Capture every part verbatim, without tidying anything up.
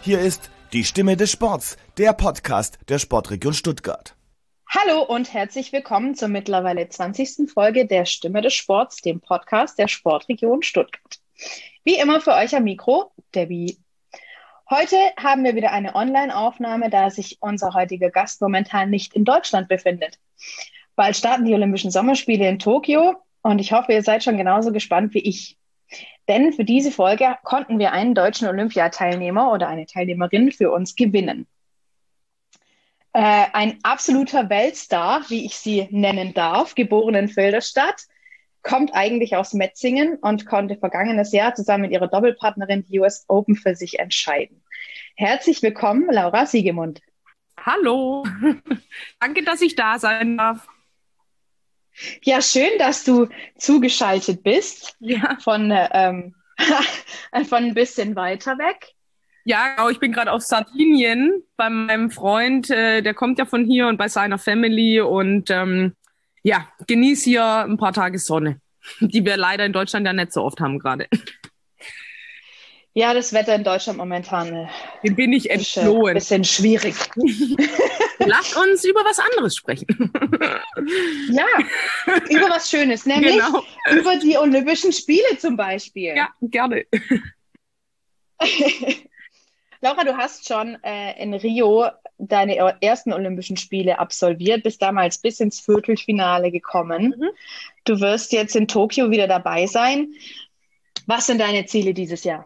Hier ist die Stimme des Sports, der Podcast der Sportregion Stuttgart. Hallo und herzlich willkommen zur mittlerweile zwanzigsten Folge der Stimme des Sports, dem Podcast der Sportregion Stuttgart. Wie immer für euch am Mikro, Debbie. Heute haben wir wieder eine Online-Aufnahme, da sich unser heutiger Gast momentan nicht in Deutschland befindet. Bald starten die Olympischen Sommerspiele in Tokio und ich hoffe, ihr seid schon genauso gespannt wie ich. Denn für diese Folge konnten wir einen deutschen Olympiateilnehmer oder eine Teilnehmerin für uns gewinnen. Äh, ein absoluter Weltstar, wie ich sie nennen darf, geboren in Filderstadt, kommt eigentlich aus Metzingen und konnte vergangenes Jahr zusammen mit ihrer Doppelpartnerin die U S Open für sich entscheiden. Herzlich willkommen, Laura Siegemund. Hallo, danke, dass ich da sein darf. Ja, schön, dass du zugeschaltet bist, ja. von, ähm, von ein bisschen weiter weg. Ja, genau, ich bin gerade auf Sardinien bei meinem Freund, äh, der kommt ja von hier und bei seiner Family und ähm, ja, genieße hier ein paar Tage Sonne, die wir leider in Deutschland ja nicht so oft haben gerade. Ja, das Wetter in Deutschland momentan äh, Dem bin ich entflohen. Ein bisschen schwierig. Lasst uns über was anderes sprechen. Ja, über was Schönes, nämlich genau. über die Olympischen Spiele zum Beispiel. Ja, gerne. Laura, du hast schon äh, in Rio deine ersten Olympischen Spiele absolviert, bist damals bis ins Viertelfinale gekommen. Mhm. Du wirst jetzt in Tokio wieder dabei sein. Was sind deine Ziele dieses Jahr?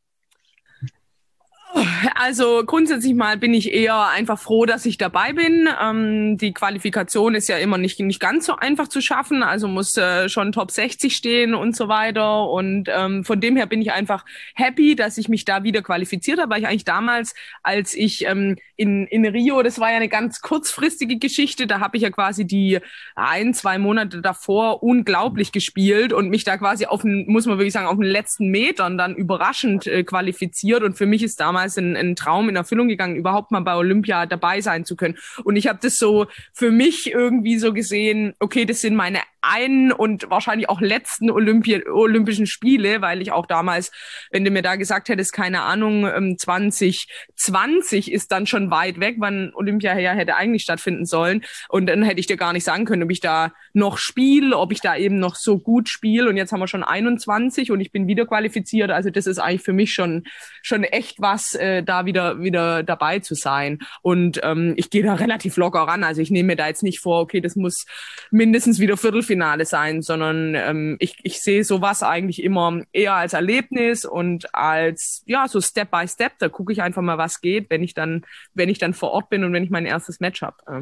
Also grundsätzlich mal bin ich eher einfach froh, dass ich dabei bin. Ähm, die Qualifikation ist ja immer nicht nicht ganz so einfach zu schaffen, also muss äh, schon Top sechzig stehen und so weiter. Und ähm, von dem her bin ich einfach happy, dass ich mich da wieder qualifiziert habe, weil ich eigentlich damals, als ich ähm, in in Rio, das war ja eine ganz kurzfristige Geschichte, da habe ich ja quasi die ein, zwei Monate davor unglaublich gespielt und mich da quasi auf den, muss man wirklich sagen, auf den letzten Metern dann überraschend äh, qualifiziert. Und für mich ist damals Ein, ein Traum in Erfüllung gegangen, überhaupt mal bei Olympia dabei sein zu können. Und ich habe das so für mich irgendwie so gesehen, okay, das sind meine einen und wahrscheinlich auch letzten Olympi- Olympischen Spiele, weil ich auch damals, wenn du mir da gesagt hättest, keine Ahnung, zwanzig zwanzig ist dann schon weit weg, wann Olympia ja hätte eigentlich stattfinden sollen. Und dann hätte ich dir gar nicht sagen können, ob ich da noch spiele, ob ich da eben noch so gut spiele. Und jetzt haben wir schon einundzwanzig und ich bin wieder qualifiziert. Also das ist eigentlich für mich schon schon echt was, äh, da wieder wieder dabei zu sein. Und ähm, ich gehe da relativ locker ran. Also ich nehme mir da jetzt nicht vor, okay, das muss mindestens wieder Viertelfinale sein, sondern ähm, ich, ich sehe sowas eigentlich immer eher als Erlebnis und als, ja, so Step by Step. Da gucke ich einfach mal, was geht, wenn ich dann, wenn ich dann vor Ort bin und wenn ich mein erstes Match habe.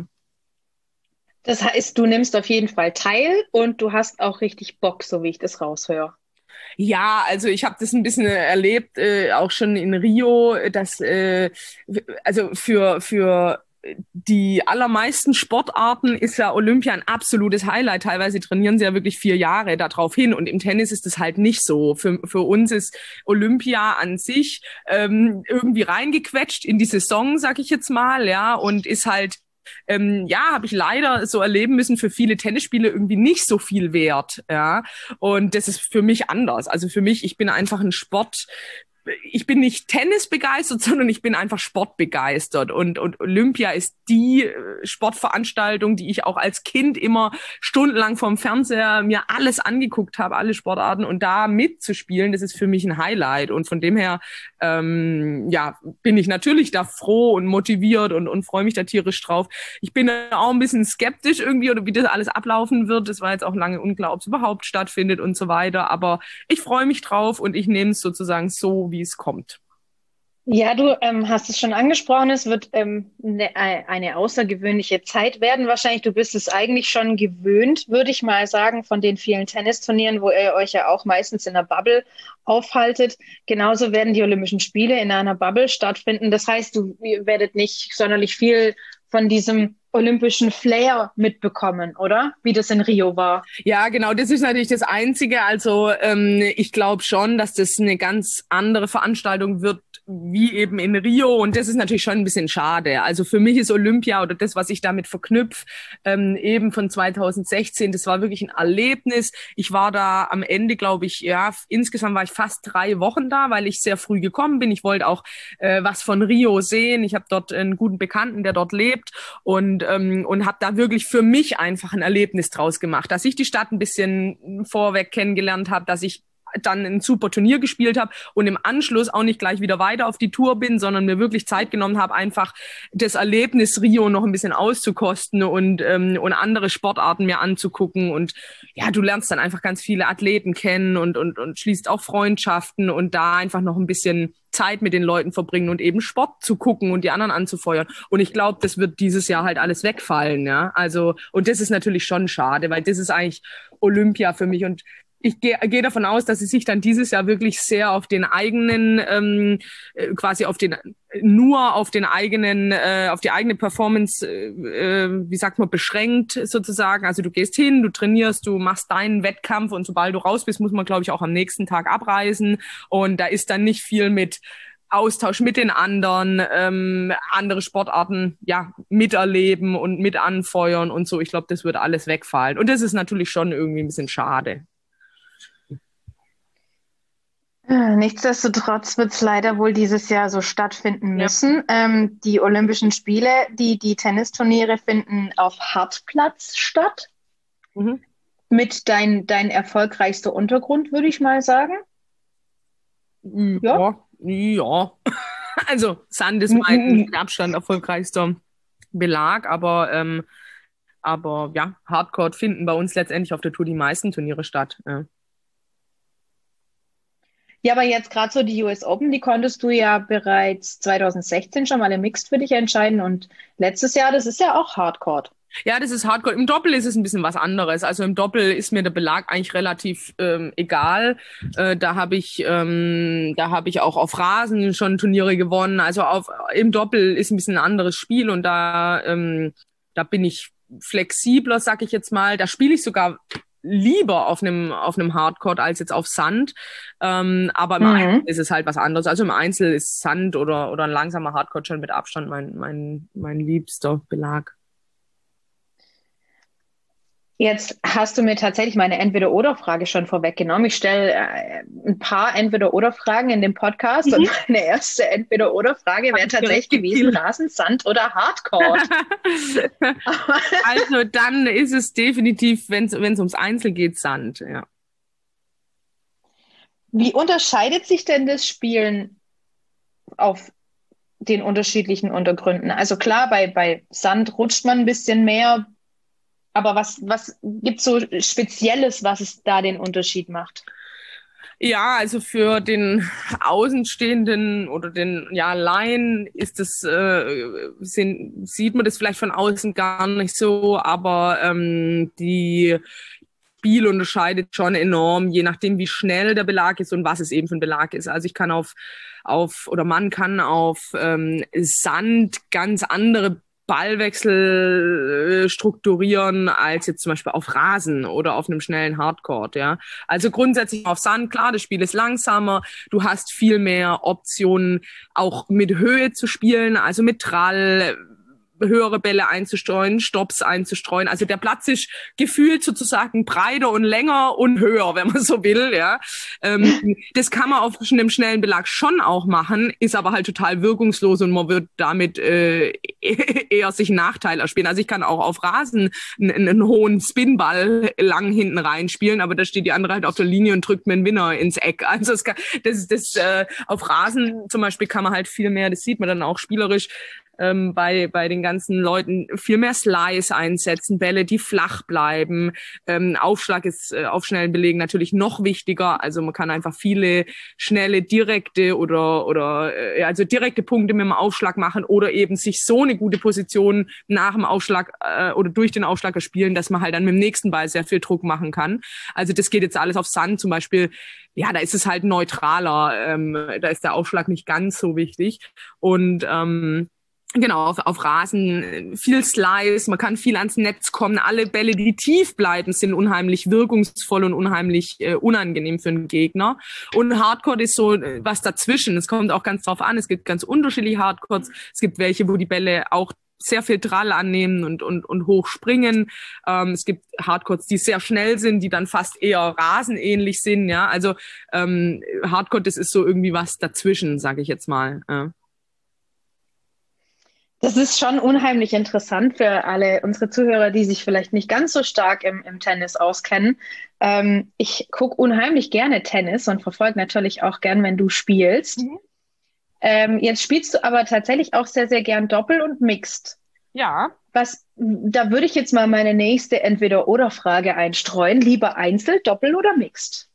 Das heißt, du nimmst auf jeden Fall teil und du hast auch richtig Bock, so wie ich das raushöre. Ja, also ich habe das ein bisschen erlebt, äh, auch schon in Rio, dass äh, also für für die allermeisten Sportarten ist ja Olympia ein absolutes Highlight. Teilweise trainieren sie ja wirklich vier Jahre darauf hin. Und im Tennis ist es halt nicht so. Für, für uns ist Olympia an sich ähm, irgendwie reingequetscht in die Saison, sag ich jetzt mal, ja, und ist halt Ähm, ja, habe ich leider so erleben müssen, für viele Tennisspiele irgendwie nicht so viel wert, ja. Und das ist für mich anders. Also für mich, ich bin einfach ein Sport. Ich bin nicht Tennis begeistert, sondern ich bin einfach sportbegeistert. Und, und Olympia ist die Sportveranstaltung, die ich auch als Kind immer stundenlang vorm Fernseher mir alles angeguckt habe, alle Sportarten. Und da mitzuspielen, das ist für mich ein Highlight. Und von dem her, ähm, ja, bin ich natürlich da froh und motiviert und, und freue mich da tierisch drauf. Ich bin auch ein bisschen skeptisch irgendwie, oder wie das alles ablaufen wird. Das war jetzt auch lange unklar, ob es überhaupt stattfindet und so weiter. Aber ich freue mich drauf und ich nehme es sozusagen so, wie es kommt. Ja, du ähm, hast es schon angesprochen, es wird ähm, ne, eine außergewöhnliche Zeit werden wahrscheinlich. Du bist es eigentlich schon gewöhnt, würde ich mal sagen, von den vielen Tennisturnieren, wo ihr euch ja auch meistens in einer Bubble aufhaltet. Genauso werden die Olympischen Spiele in einer Bubble stattfinden. Das heißt, du werdet nicht sonderlich viel von diesem olympischen Flair mitbekommen, oder? Wie das in Rio war. Ja, genau, das ist natürlich das Einzige. Also ähm, ich glaube schon, dass das eine ganz andere Veranstaltung wird wie eben in Rio, und das ist natürlich schon ein bisschen schade. Also für mich ist Olympia oder das, was ich damit verknüpfe, ähm, eben von zweitausendsechzehn, das war wirklich ein Erlebnis. Ich war da am Ende, glaube ich, ja, insgesamt war ich fast drei Wochen da, weil ich sehr früh gekommen bin. Ich wollte auch äh, was von Rio sehen. Ich habe dort einen guten Bekannten, der dort lebt, und ähm, und habe da wirklich für mich einfach ein Erlebnis draus gemacht, dass ich die Stadt ein bisschen vorweg kennengelernt habe, dass ich dann ein super Turnier gespielt habe und im Anschluss auch nicht gleich wieder weiter auf die Tour bin, sondern mir wirklich Zeit genommen habe, einfach das Erlebnis Rio noch ein bisschen auszukosten und ähm, und andere Sportarten mir anzugucken. Und ja, du lernst dann einfach ganz viele Athleten kennen und und und schließt auch Freundschaften und da einfach noch ein bisschen Zeit mit den Leuten verbringen und eben Sport zu gucken und die anderen anzufeuern. Und ich glaube, das wird dieses Jahr halt alles wegfallen, ja. Also, und das ist natürlich schon schade, weil das ist eigentlich Olympia für mich. Und ich gehe geh davon aus, dass sie sich dann dieses Jahr wirklich sehr auf den eigenen, ähm, quasi auf den, nur auf den eigenen, äh, auf die eigene Performance, äh, wie sagt man, beschränkt sozusagen. Also du gehst hin, du trainierst, du machst deinen Wettkampf und sobald du raus bist, muss man, glaube ich, auch am nächsten Tag abreisen. Und da ist dann nicht viel mit Austausch mit den anderen, ähm, andere Sportarten ja miterleben und mit anfeuern und so. Ich glaube, das wird alles wegfallen. Und das ist natürlich schon irgendwie ein bisschen schade. Nichtsdestotrotz wird es leider wohl dieses Jahr so stattfinden müssen. Ja. Ähm, die Olympischen Spiele, die, die Tennisturniere finden auf Hartplatz statt. Mhm. Mit dein, dein erfolgreichster Untergrund, würde ich mal sagen. Ja, ja. ja. Also Sand ist mein mit Abstand erfolgreichster Belag, aber, ähm, aber ja, Hardcourt finden bei uns letztendlich auf der Tour die meisten Turniere statt. Ja. Ja, aber jetzt gerade so die U S Open, die konntest du ja bereits zweitausendsechzehn schon mal im Mixed für dich entscheiden und letztes Jahr, das ist ja auch Hardcourt. Ja, das ist Hardcourt. Im Doppel ist es ein bisschen was anderes. Also im Doppel ist mir der Belag eigentlich relativ ähm, egal. Äh, da habe ich, ähm, da habe ich auch auf Rasen schon Turniere gewonnen. Also auf im Doppel ist ein bisschen ein anderes Spiel und da, ähm, da bin ich flexibler, sag ich jetzt mal. Da spiele ich sogar lieber auf einem auf einem Hardcourt als jetzt auf Sand, ähm, aber im mhm. Einzel ist es halt was anderes. Also im Einzel ist Sand oder oder ein langsamer Hardcourt schon mit Abstand mein mein mein liebster Belag. Jetzt hast du mir tatsächlich meine Entweder-oder-Frage schon vorweggenommen. Ich stelle äh, ein paar Entweder-oder-Fragen in dem Podcast mhm. und meine erste Entweder-oder-Frage wäre tatsächlich gewesen, Rasen, Sand oder Hardcourt. Also dann ist es definitiv, wenn es ums Einzel geht, Sand, ja. Wie unterscheidet sich denn das Spielen auf den unterschiedlichen Untergründen? Also klar, bei, bei Sand rutscht man ein bisschen mehr. Aber was, was gibt es so Spezielles, was es da den Unterschied macht? Ja, also für den Außenstehenden oder den ja, Laien ist das, äh, sind, sieht man das vielleicht von außen gar nicht so, aber ähm, die Spiel unterscheidet schon enorm, je nachdem, wie schnell der Belag ist und was es eben für ein Belag ist. Also ich kann auf, auf oder man kann auf ähm, Sand ganz andere Ballwechsel äh, strukturieren als jetzt zum Beispiel auf Rasen oder auf einem schnellen Hardcourt, ja. Also grundsätzlich auf Sand, klar, das Spiel ist langsamer, du hast viel mehr Optionen, auch mit Höhe zu spielen, also mit Trall, höhere Bälle einzustreuen, Stops einzustreuen. Also der Platz ist gefühlt sozusagen breiter und länger und höher, wenn man so will, ja. Ähm, das kann man auf einem schnellen Belag schon auch machen, ist aber halt total wirkungslos und man wird damit äh, eher sich einen Nachteil erspielen. Also ich kann auch auf Rasen einen, einen hohen Spinball lang hinten reinspielen, aber da steht die andere halt auf der Linie und drückt mir einen Winner ins Eck. Also das, kann, das, das äh, auf Rasen zum Beispiel kann man halt viel mehr, das sieht man dann auch spielerisch, Ähm, bei bei den ganzen Leuten viel mehr Slice einsetzen, Bälle, die flach bleiben. Ähm, Aufschlag ist äh, auf schnellen Belegen natürlich noch wichtiger. Also man kann einfach viele schnelle, direkte oder oder äh, also direkte Punkte mit dem Aufschlag machen oder eben sich so eine gute Position nach dem Aufschlag äh, oder durch den Aufschlag erspielen, dass man halt dann mit dem nächsten Ball sehr viel Druck machen kann. Also das geht jetzt alles auf Sand zum Beispiel. Ja, da ist es halt neutraler. Ähm, da ist der Aufschlag nicht ganz so wichtig und ähm, Genau, auf, auf Rasen, viel Slice, man kann viel ans Netz kommen. Alle Bälle, die tief bleiben, sind unheimlich wirkungsvoll und unheimlich äh, unangenehm für einen Gegner. Und Hardcourt ist so äh, was dazwischen. Es kommt auch ganz drauf an, es gibt ganz unterschiedliche Hardcourts. Es gibt welche, wo die Bälle auch sehr viel Drall annehmen und, und, und hoch springen. Ähm, es gibt Hardcourts, die sehr schnell sind, die dann fast eher rasenähnlich sind. Ja, also ähm, Hardcourt, das ist so irgendwie was dazwischen, sage ich jetzt mal. Ja. Das ist schon unheimlich interessant für alle unsere Zuhörer, die sich vielleicht nicht ganz so stark im, im Tennis auskennen. Ähm, ich gucke unheimlich gerne Tennis und verfolge natürlich auch gern, wenn du spielst. Mhm. Ähm, jetzt spielst du aber tatsächlich auch sehr, sehr gern Doppel und Mixed. Ja. Was, da würde ich jetzt mal meine nächste Entweder-oder-Frage einstreuen. Lieber Einzel, Doppel oder Mixed?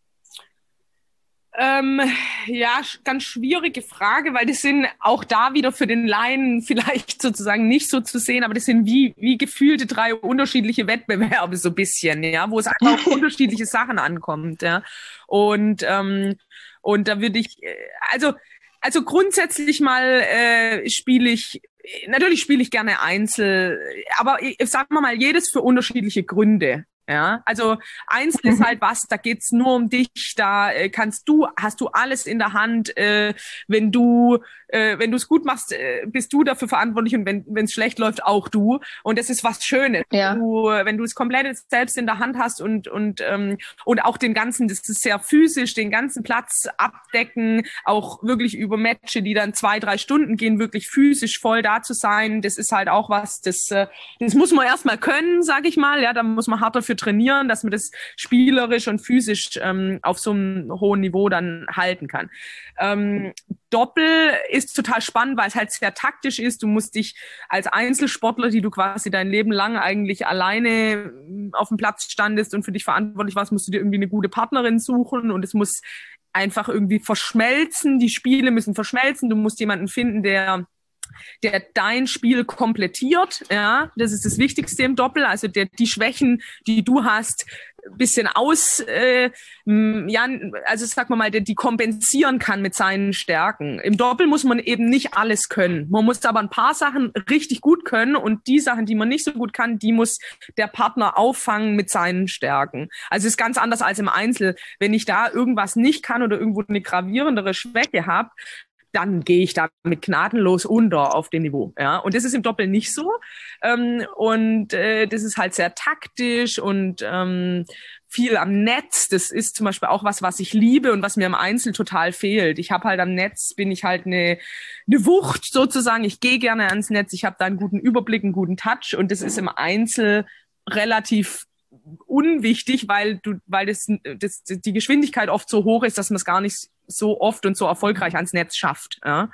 Ähm, ja, ganz schwierige Frage, weil das sind auch da wieder für den Laien vielleicht sozusagen nicht so zu sehen, aber das sind wie, wie gefühlte drei unterschiedliche Wettbewerbe so ein bisschen, ja, wo es einfach auf unterschiedliche Sachen ankommt, ja. Und, ähm, und da würde ich, also, also grundsätzlich mal äh, spiele ich, natürlich spiele ich gerne Einzel, aber ich, sagen wir mal, jedes für unterschiedliche Gründe. Ja, also Einzel ist halt was, da geht's nur um dich, da äh, kannst du, hast du alles in der Hand, äh, wenn du, äh, wenn du es gut machst, äh, bist du dafür verantwortlich und wenn wenn es schlecht läuft, auch du. Und das ist was Schönes, ja. du, wenn du es komplett selbst in der Hand hast und und ähm, und auch den ganzen, das ist sehr physisch, den ganzen Platz abdecken, auch wirklich über Matches, die dann zwei, drei Stunden gehen, wirklich physisch voll da zu sein, das ist halt auch was, das, äh, das muss man erstmal können, sag ich mal, ja, da muss man hart dafür trainieren, dass man das spielerisch und physisch ähm, auf so einem hohen Niveau dann halten kann. Ähm, Doppel ist total spannend, weil es halt sehr taktisch ist. Du musst dich als Einzelsportler, die du quasi dein Leben lang eigentlich alleine auf dem Platz standest und für dich verantwortlich warst, musst du dir irgendwie eine gute Partnerin suchen und es muss einfach irgendwie verschmelzen. Die Spiele müssen verschmelzen. Du musst jemanden finden, der der dein Spiel komplettiert, ja, das ist das Wichtigste im Doppel, also der die Schwächen, die du hast, bisschen aus, äh, ja, also sag mal mal, der die kompensieren kann mit seinen Stärken. Im Doppel muss man eben nicht alles können. Man muss aber ein paar Sachen richtig gut können und die Sachen, die man nicht so gut kann, die muss der Partner auffangen mit seinen Stärken. Also es ist ganz anders als im Einzel. Wenn ich da irgendwas nicht kann oder irgendwo eine gravierendere Schwäche habe, dann gehe ich damit gnadenlos unter auf dem Niveau. Ja, und das ist im Doppel nicht so. Ähm, und äh, das ist halt sehr taktisch und ähm, viel am Netz. Das ist zum Beispiel auch was, was ich liebe und was mir im Einzel total fehlt. Ich habe halt am Netz, bin ich halt eine, eine Wucht sozusagen. Ich gehe gerne ans Netz. Ich habe da einen guten Überblick, einen guten Touch. Und das ist im Einzel relativ unwichtig, weil du, weil das, das die Geschwindigkeit oft so hoch ist, dass man es gar nicht so oft und so erfolgreich ans Netz schafft. Ja.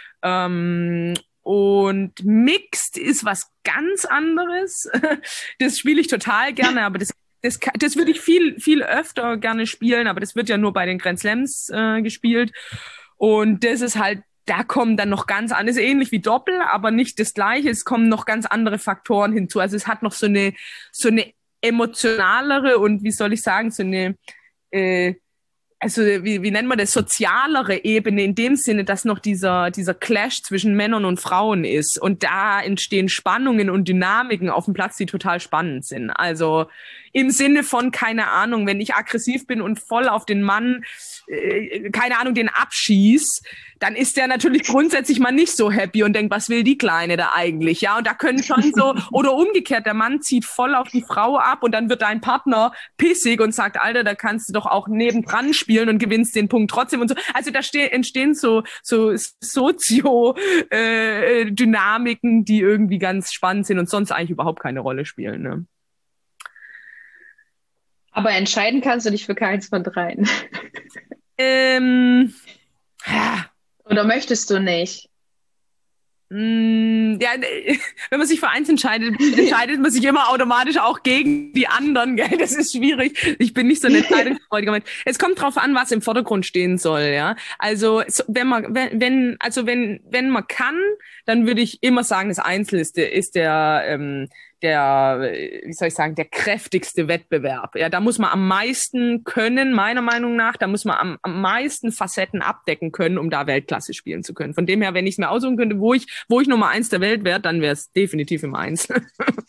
Ähm, und Mixed ist was ganz anderes. Das spiele ich total gerne, aber das das das würde ich viel viel öfter gerne spielen, aber das wird ja nur bei den Grand Slams äh, gespielt. Und das ist halt, da kommen dann noch ganz anders, ähnlich wie Doppel, aber nicht das Gleiche. Es kommen noch ganz andere Faktoren hinzu. Also es hat noch so eine so eine emotionalere und wie soll ich sagen, so eine, äh, also wie, wie nennt man das, sozialere Ebene in dem Sinne, dass noch dieser, dieser Clash zwischen Männern und Frauen ist und da entstehen Spannungen und Dynamiken auf dem Platz, die total spannend sind. Also im Sinne von, keine Ahnung, wenn ich aggressiv bin und voll auf den Mann, äh, keine Ahnung, den abschieß, dann ist der natürlich grundsätzlich mal nicht so happy und denkt, was will die Kleine da eigentlich? Ja, und da können schon so, oder umgekehrt, der Mann zieht voll auf die Frau ab und dann wird dein Partner pissig und sagt, Alter, da kannst du doch auch nebendran spielen und gewinnst den Punkt trotzdem und so. Also da ste- entstehen so, so Sozio-Dynamiken, äh, die irgendwie ganz spannend sind und sonst eigentlich überhaupt keine Rolle spielen, ne? Aber entscheiden kannst du dich für keins von dreien. Ähm, ja. Oder möchtest du nicht? Mm, ja, wenn man sich für eins entscheidet, entscheidet man sich immer automatisch auch gegen die anderen, gell? Das ist schwierig. Ich bin nicht so ein entscheidungsfreudiger Mensch. Es kommt drauf an, was im Vordergrund stehen soll, ja. Also, wenn man, wenn, wenn, also wenn, wenn man kann, dann würde ich immer sagen, das Einzel ist der, ist der, ähm, der, wie soll ich sagen, der kräftigste Wettbewerb. Ja, da muss man am meisten können, meiner Meinung nach. Da muss man am, am meisten Facetten abdecken können, um da Weltklasse spielen zu können. Von dem her, wenn ich es mir aussuchen könnte, wo ich, wo ich Nummer eins der Welt wäre, dann wäre es definitiv im Einzel.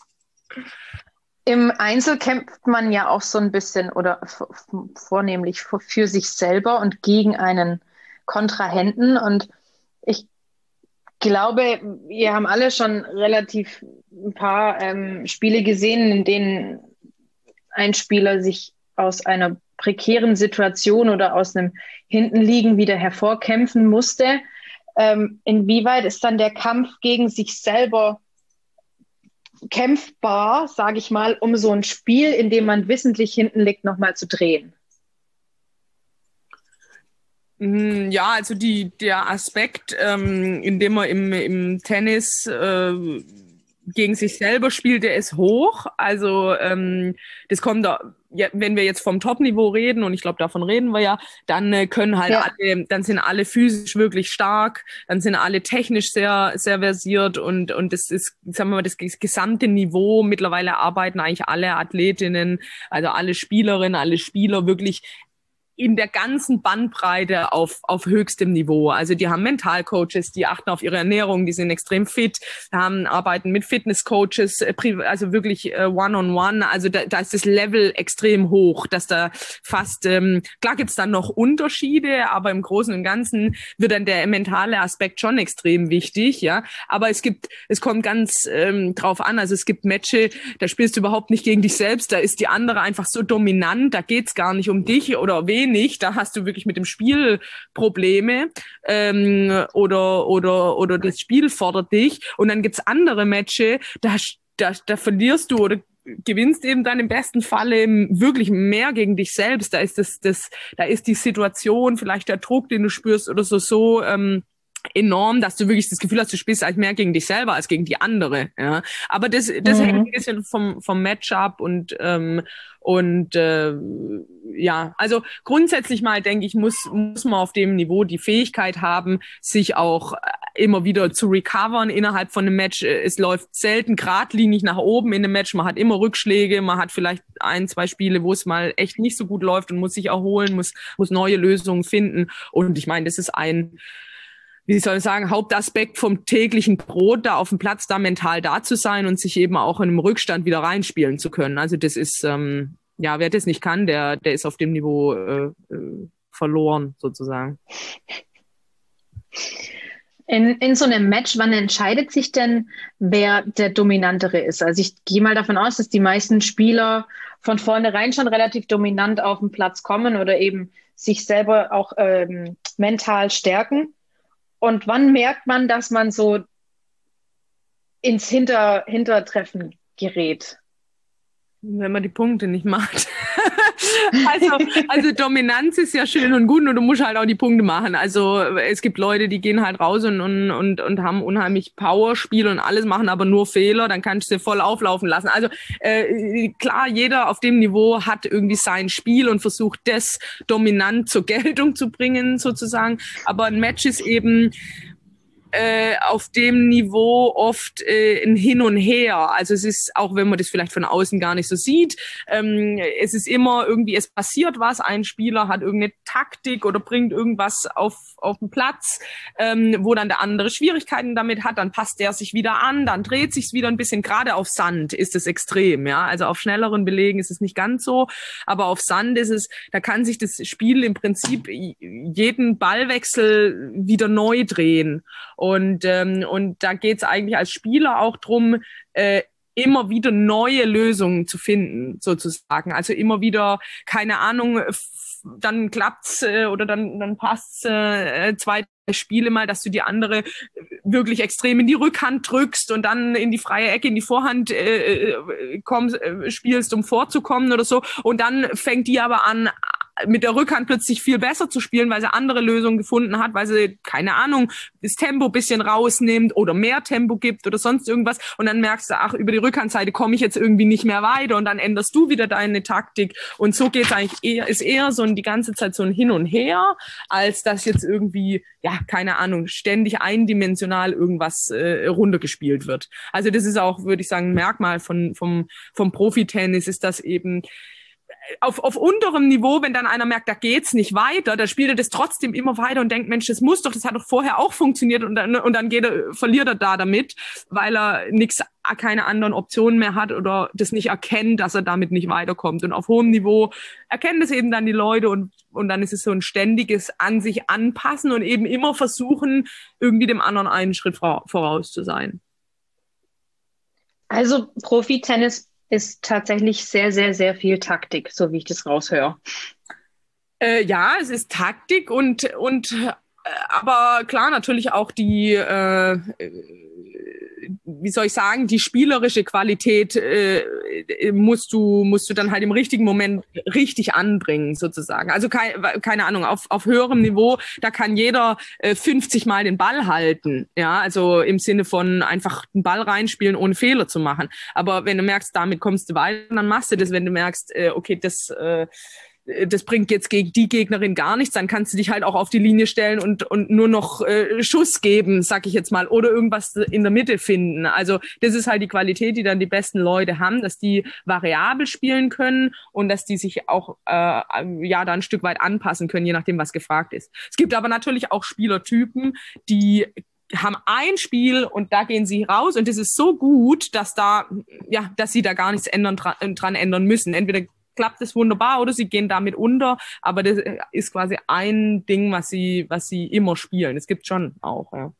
Im Einzel kämpft man ja auch so ein bisschen oder vornehmlich für sich selber und gegen einen Kontrahenten. Und ich glaube, wir haben alle schon relativ ein paar ähm, Spiele gesehen, in denen ein Spieler sich aus einer prekären Situation oder aus einem Hintenliegen wieder hervorkämpfen musste. Ähm, inwieweit ist dann der Kampf gegen sich selber kämpfbar, sage ich mal, um so ein Spiel, in dem man wissentlich hinten liegt, nochmal zu drehen? Ja, also die, der Aspekt, ähm, in dem man im, im Tennis äh, gegen sich selber spielt, der ist hoch. Also ähm, das kommt da, ja, wenn wir jetzt vom Top-Niveau reden, und ich glaube, davon reden wir ja, dann äh, können halt ja. alle, dann sind alle physisch wirklich stark, dann sind alle technisch sehr, sehr versiert und und das ist, sagen wir mal, das gesamte Niveau. Mittlerweile arbeiten eigentlich alle Athletinnen, also alle Spielerinnen, alle Spieler wirklich in der ganzen Bandbreite auf auf höchstem Niveau. Also die haben Mentalcoaches, die achten auf ihre Ernährung, die sind extrem fit, haben arbeiten mit Fitnesscoaches, also wirklich äh, one-on-one. Also da, da ist das Level extrem hoch, dass da fast, ähm, klar gibt's dann noch Unterschiede, aber im Großen und Ganzen wird dann der mentale Aspekt schon extrem wichtig, ja. Aber es gibt, es kommt ganz ähm, drauf an, also es gibt Matches, da spielst du überhaupt nicht gegen dich selbst, da ist die andere einfach so dominant, da geht's gar nicht um dich oder wen nicht, da hast du wirklich mit dem Spiel Probleme ähm, oder oder oder das Spiel fordert dich und dann gibt's andere Matches, da, da, da verlierst du oder gewinnst eben dann im besten Falle wirklich mehr gegen dich selbst, da ist das, das da ist die Situation, vielleicht der Druck, den du spürst oder so, so ähm, enorm, dass du wirklich das Gefühl hast, du spielst eigentlich mehr gegen dich selber als gegen die andere. Ja. Aber das, das mhm. hängt ein bisschen vom, vom Match ab und ähm, und äh, ja, also grundsätzlich mal denke ich, muss muss man auf dem Niveau die Fähigkeit haben, sich auch immer wieder zu recovern innerhalb von einem Match. Es läuft selten geradlinig nach oben in einem Match. Man hat immer Rückschläge, man hat vielleicht ein, zwei Spiele, wo es mal echt nicht so gut läuft und muss sich erholen, muss muss neue Lösungen finden. Und ich meine, das ist ein wie soll ich sagen, Hauptaspekt vom täglichen Brot, da auf dem Platz da mental da zu sein und sich eben auch in einem Rückstand wieder reinspielen zu können. Also das ist, ähm, ja, wer das nicht kann, der der ist auf dem Niveau äh, äh, verloren sozusagen. In, in so einem Match, wann entscheidet sich denn, wer der Dominantere ist? Also ich gehe mal davon aus, dass die meisten Spieler von vornherein schon relativ dominant auf den Platz kommen oder eben sich selber auch ähm, mental stärken. Und wann merkt man, dass man so ins Hinter Hintertreffen gerät? Wenn man die Punkte nicht macht. also, also Dominanz ist ja schön und gut und du musst halt auch die Punkte machen. Also es gibt Leute, die gehen halt raus und, und, und, und haben unheimlich Powerspiel und alles, machen aber nur Fehler, dann kannst du sie voll auflaufen lassen. Also äh, klar, jeder auf dem Niveau hat irgendwie sein Spiel und versucht das dominant zur Geltung zu bringen sozusagen. Aber ein Match ist eben Äh, auf dem Niveau oft äh, ein Hin und Her. Also es ist, auch wenn man das vielleicht von außen gar nicht so sieht, ähm, es ist immer irgendwie, es passiert was, ein Spieler hat irgendeine Taktik oder bringt irgendwas auf auf den Platz, ähm, wo dann der andere Schwierigkeiten damit hat, dann passt der sich wieder an, dann dreht sich's wieder ein bisschen, gerade auf Sand ist es extrem, ja, also auf schnelleren Belegen ist es nicht ganz so, aber auf Sand ist es, da kann sich das Spiel im Prinzip jeden Ballwechsel wieder neu drehen. Und ähm, und da geht's eigentlich als Spieler auch drum, äh, immer wieder neue Lösungen zu finden, sozusagen. Also immer wieder, keine Ahnung, dann klappt's äh, oder dann dann passt's äh, zwei Spiele mal, dass du die andere wirklich extrem in die Rückhand drückst und dann in die freie Ecke, in die Vorhand äh, kommst, äh, spielst, um vorzukommen oder so. Und dann fängt die aber an, mit der Rückhand plötzlich viel besser zu spielen, weil sie andere Lösungen gefunden hat, weil sie, keine Ahnung, das Tempo ein bisschen rausnimmt oder mehr Tempo gibt oder sonst irgendwas. Und dann merkst du, ach, über die Rückhandseite komme ich jetzt irgendwie nicht mehr weiter und dann änderst du wieder deine Taktik. Und so geht's eigentlich eher, ist eher so ein, die ganze Zeit so ein Hin und Her, als dass jetzt irgendwie, ja, keine Ahnung, ständig eindimensional irgendwas äh, runtergespielt wird. Also das ist auch, würde ich sagen, ein Merkmal von, vom, vom Profitennis ist das eben, Auf, auf unterem Niveau, wenn dann einer merkt, da geht's nicht weiter, da spielt er das trotzdem immer weiter und denkt, Mensch, das muss doch, das hat doch vorher auch funktioniert und dann, und dann geht er, verliert er da damit, weil er nix, keine anderen Optionen mehr hat oder das nicht erkennt, dass er damit nicht weiterkommt. Und auf hohem Niveau erkennen das eben dann die Leute und, und dann ist es so ein ständiges an sich anpassen und eben immer versuchen, irgendwie dem anderen einen Schritt voraus zu sein. Also Profi-Tennis ist tatsächlich sehr, sehr, sehr viel Taktik, so wie ich das raushöre. Äh, ja, es ist Taktik und, und äh, aber klar, natürlich auch die, äh, wie soll ich sagen, die spielerische Qualität äh, musst du musst du dann halt im richtigen Moment richtig anbringen, sozusagen. Also kein, keine Ahnung, auf, auf höherem Niveau, da kann jeder äh, fünfzig Mal den Ball halten, ja, also im Sinne von einfach den Ball reinspielen, ohne Fehler zu machen. Aber wenn du merkst, damit kommst du weiter, dann machst du das. Wenn du merkst, äh, okay, das äh, das bringt jetzt gegen die Gegnerin gar nichts, dann kannst du dich halt auch auf die Linie stellen und und nur noch äh, Schuss geben, sag ich jetzt mal, oder irgendwas in der Mitte finden. Also das ist halt die Qualität, die dann die besten Leute haben, dass die variabel spielen können und dass die sich auch äh, ja da ein Stück weit anpassen können, je nachdem, was gefragt ist. Es gibt aber natürlich auch Spielertypen, die haben ein Spiel und da gehen sie raus und das ist so gut, dass da ja, dass sie da gar nichts ändern dran, dran ändern müssen. Entweder klappt es wunderbar oder sie gehen damit unter, aber das ist quasi ein Ding, was sie, was sie immer spielen. Es gibt schon auch, ja.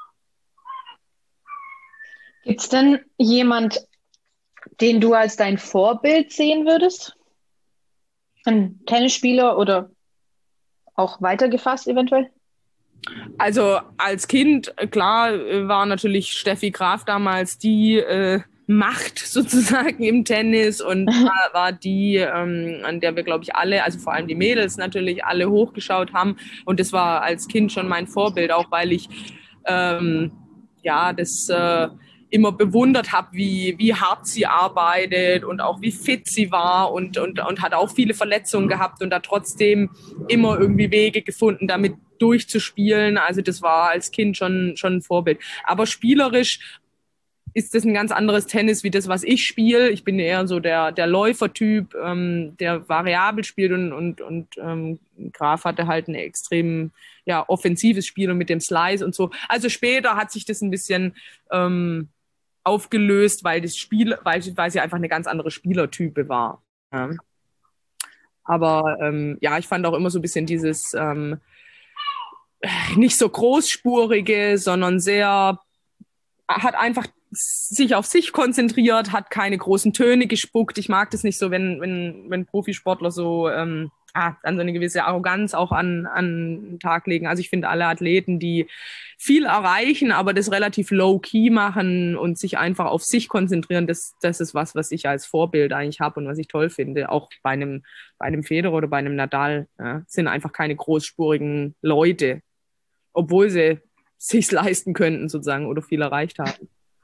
Gibt es denn jemand, den du als dein Vorbild sehen würdest? Ein Tennisspieler oder auch weitergefasst eventuell? Also als Kind, klar, war natürlich Steffi Graf damals die äh, Macht sozusagen im Tennis und war, war die, ähm, an der wir, glaube ich, alle, also vor allem die Mädels natürlich, alle hochgeschaut haben. Und das war als Kind schon mein Vorbild, auch weil ich ähm, ja das äh, immer bewundert habe, wie, wie hart sie arbeitet und auch wie fit sie war und, und, und hat auch viele Verletzungen gehabt und da trotzdem immer irgendwie Wege gefunden, damit durchzuspielen. Also das war als Kind schon, schon ein Vorbild. Aber spielerisch ist das ein ganz anderes Tennis wie das, was ich spiele. Ich bin eher so der, der Läufertyp, ähm, der variabel spielt und, und, und ähm, Graf hatte halt ein extrem ja, offensives Spiel und mit dem Slice und so. Also später hat sich das ein bisschen ähm, aufgelöst, weil das Spiel, weil, weil sie einfach eine ganz andere Spielertype war. Ja. Aber ähm, ja, ich fand auch immer so ein bisschen dieses ähm, nicht so großspurige, sondern sehr, hat einfach sich auf sich konzentriert, hat keine großen Töne gespuckt. Ich mag das nicht so, wenn, wenn, wenn Profisportler so ähm, ah, dann so eine gewisse Arroganz auch an, an den Tag legen. Also ich finde, alle Athleten, die viel erreichen, aber das relativ low-key machen und sich einfach auf sich konzentrieren, das, das ist was, was ich als Vorbild eigentlich habe und was ich toll finde. Auch bei einem, bei einem Federer oder bei einem Nadal ja, sind einfach keine großspurigen Leute, obwohl sie sich's leisten könnten sozusagen oder viel erreicht haben.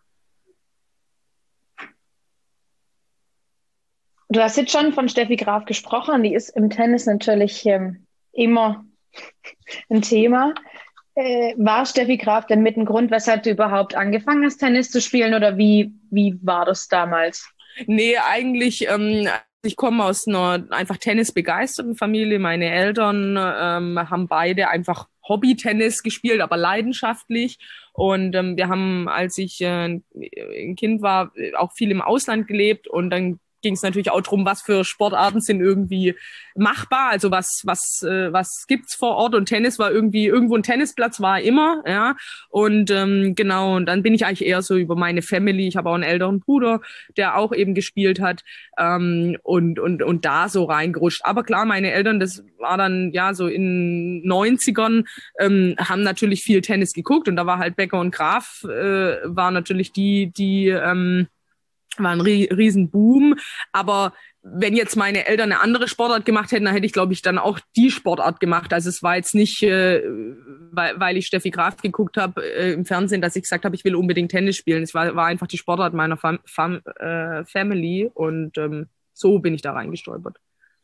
Du hast jetzt schon von Steffi Graf gesprochen, die ist im Tennis natürlich ähm, immer ein Thema. Äh, war Steffi Graf denn mit ein Grund, weshalb du überhaupt angefangen hast, Tennis zu spielen oder wie, wie war das damals? Nee, eigentlich, ähm, ich komme aus einer einfach tennisbegeisterten Familie. Meine Eltern ähm, haben beide einfach Hobby-Tennis gespielt, aber leidenschaftlich. Und ähm, wir haben, als ich äh, ein Kind war, auch viel im Ausland gelebt und dann ging es natürlich auch darum, was für Sportarten sind irgendwie machbar, also was was äh, was gibt's vor Ort und Tennis war irgendwie, irgendwo ein Tennisplatz war immer, ja, und ähm, genau, und dann bin ich eigentlich eher so über meine Family, ich habe auch einen älteren Bruder, der auch eben gespielt hat ähm, und und und da so reingerutscht, aber klar, meine Eltern, das war dann ja so in neunzigern, ähm, haben natürlich viel Tennis geguckt und da war halt Becker und Graf, äh, war natürlich die, die ähm, war ein riesen Boom, aber wenn jetzt meine Eltern eine andere Sportart gemacht hätten, dann hätte ich, glaube ich, dann auch die Sportart gemacht. Also es war jetzt nicht, äh, weil, weil ich Steffi Graf geguckt habe äh, im Fernsehen, dass ich gesagt habe, ich will unbedingt Tennis spielen. Es war, war einfach die Sportart meiner Fam- Fam- äh, Family und ähm, so bin ich da reingestolpert.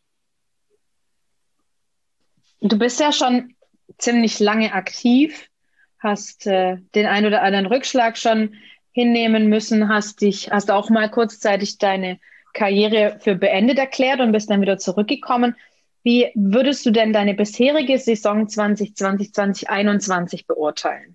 Du bist ja schon ziemlich lange aktiv, hast äh, den ein oder anderen Rückschlag schon hinnehmen müssen, hast dich, hast auch mal kurzzeitig deine Karriere für beendet erklärt und bist dann wieder zurückgekommen. Wie würdest du denn deine bisherige Saison zwanzig zwanzig, zwanzig einundzwanzig beurteilen?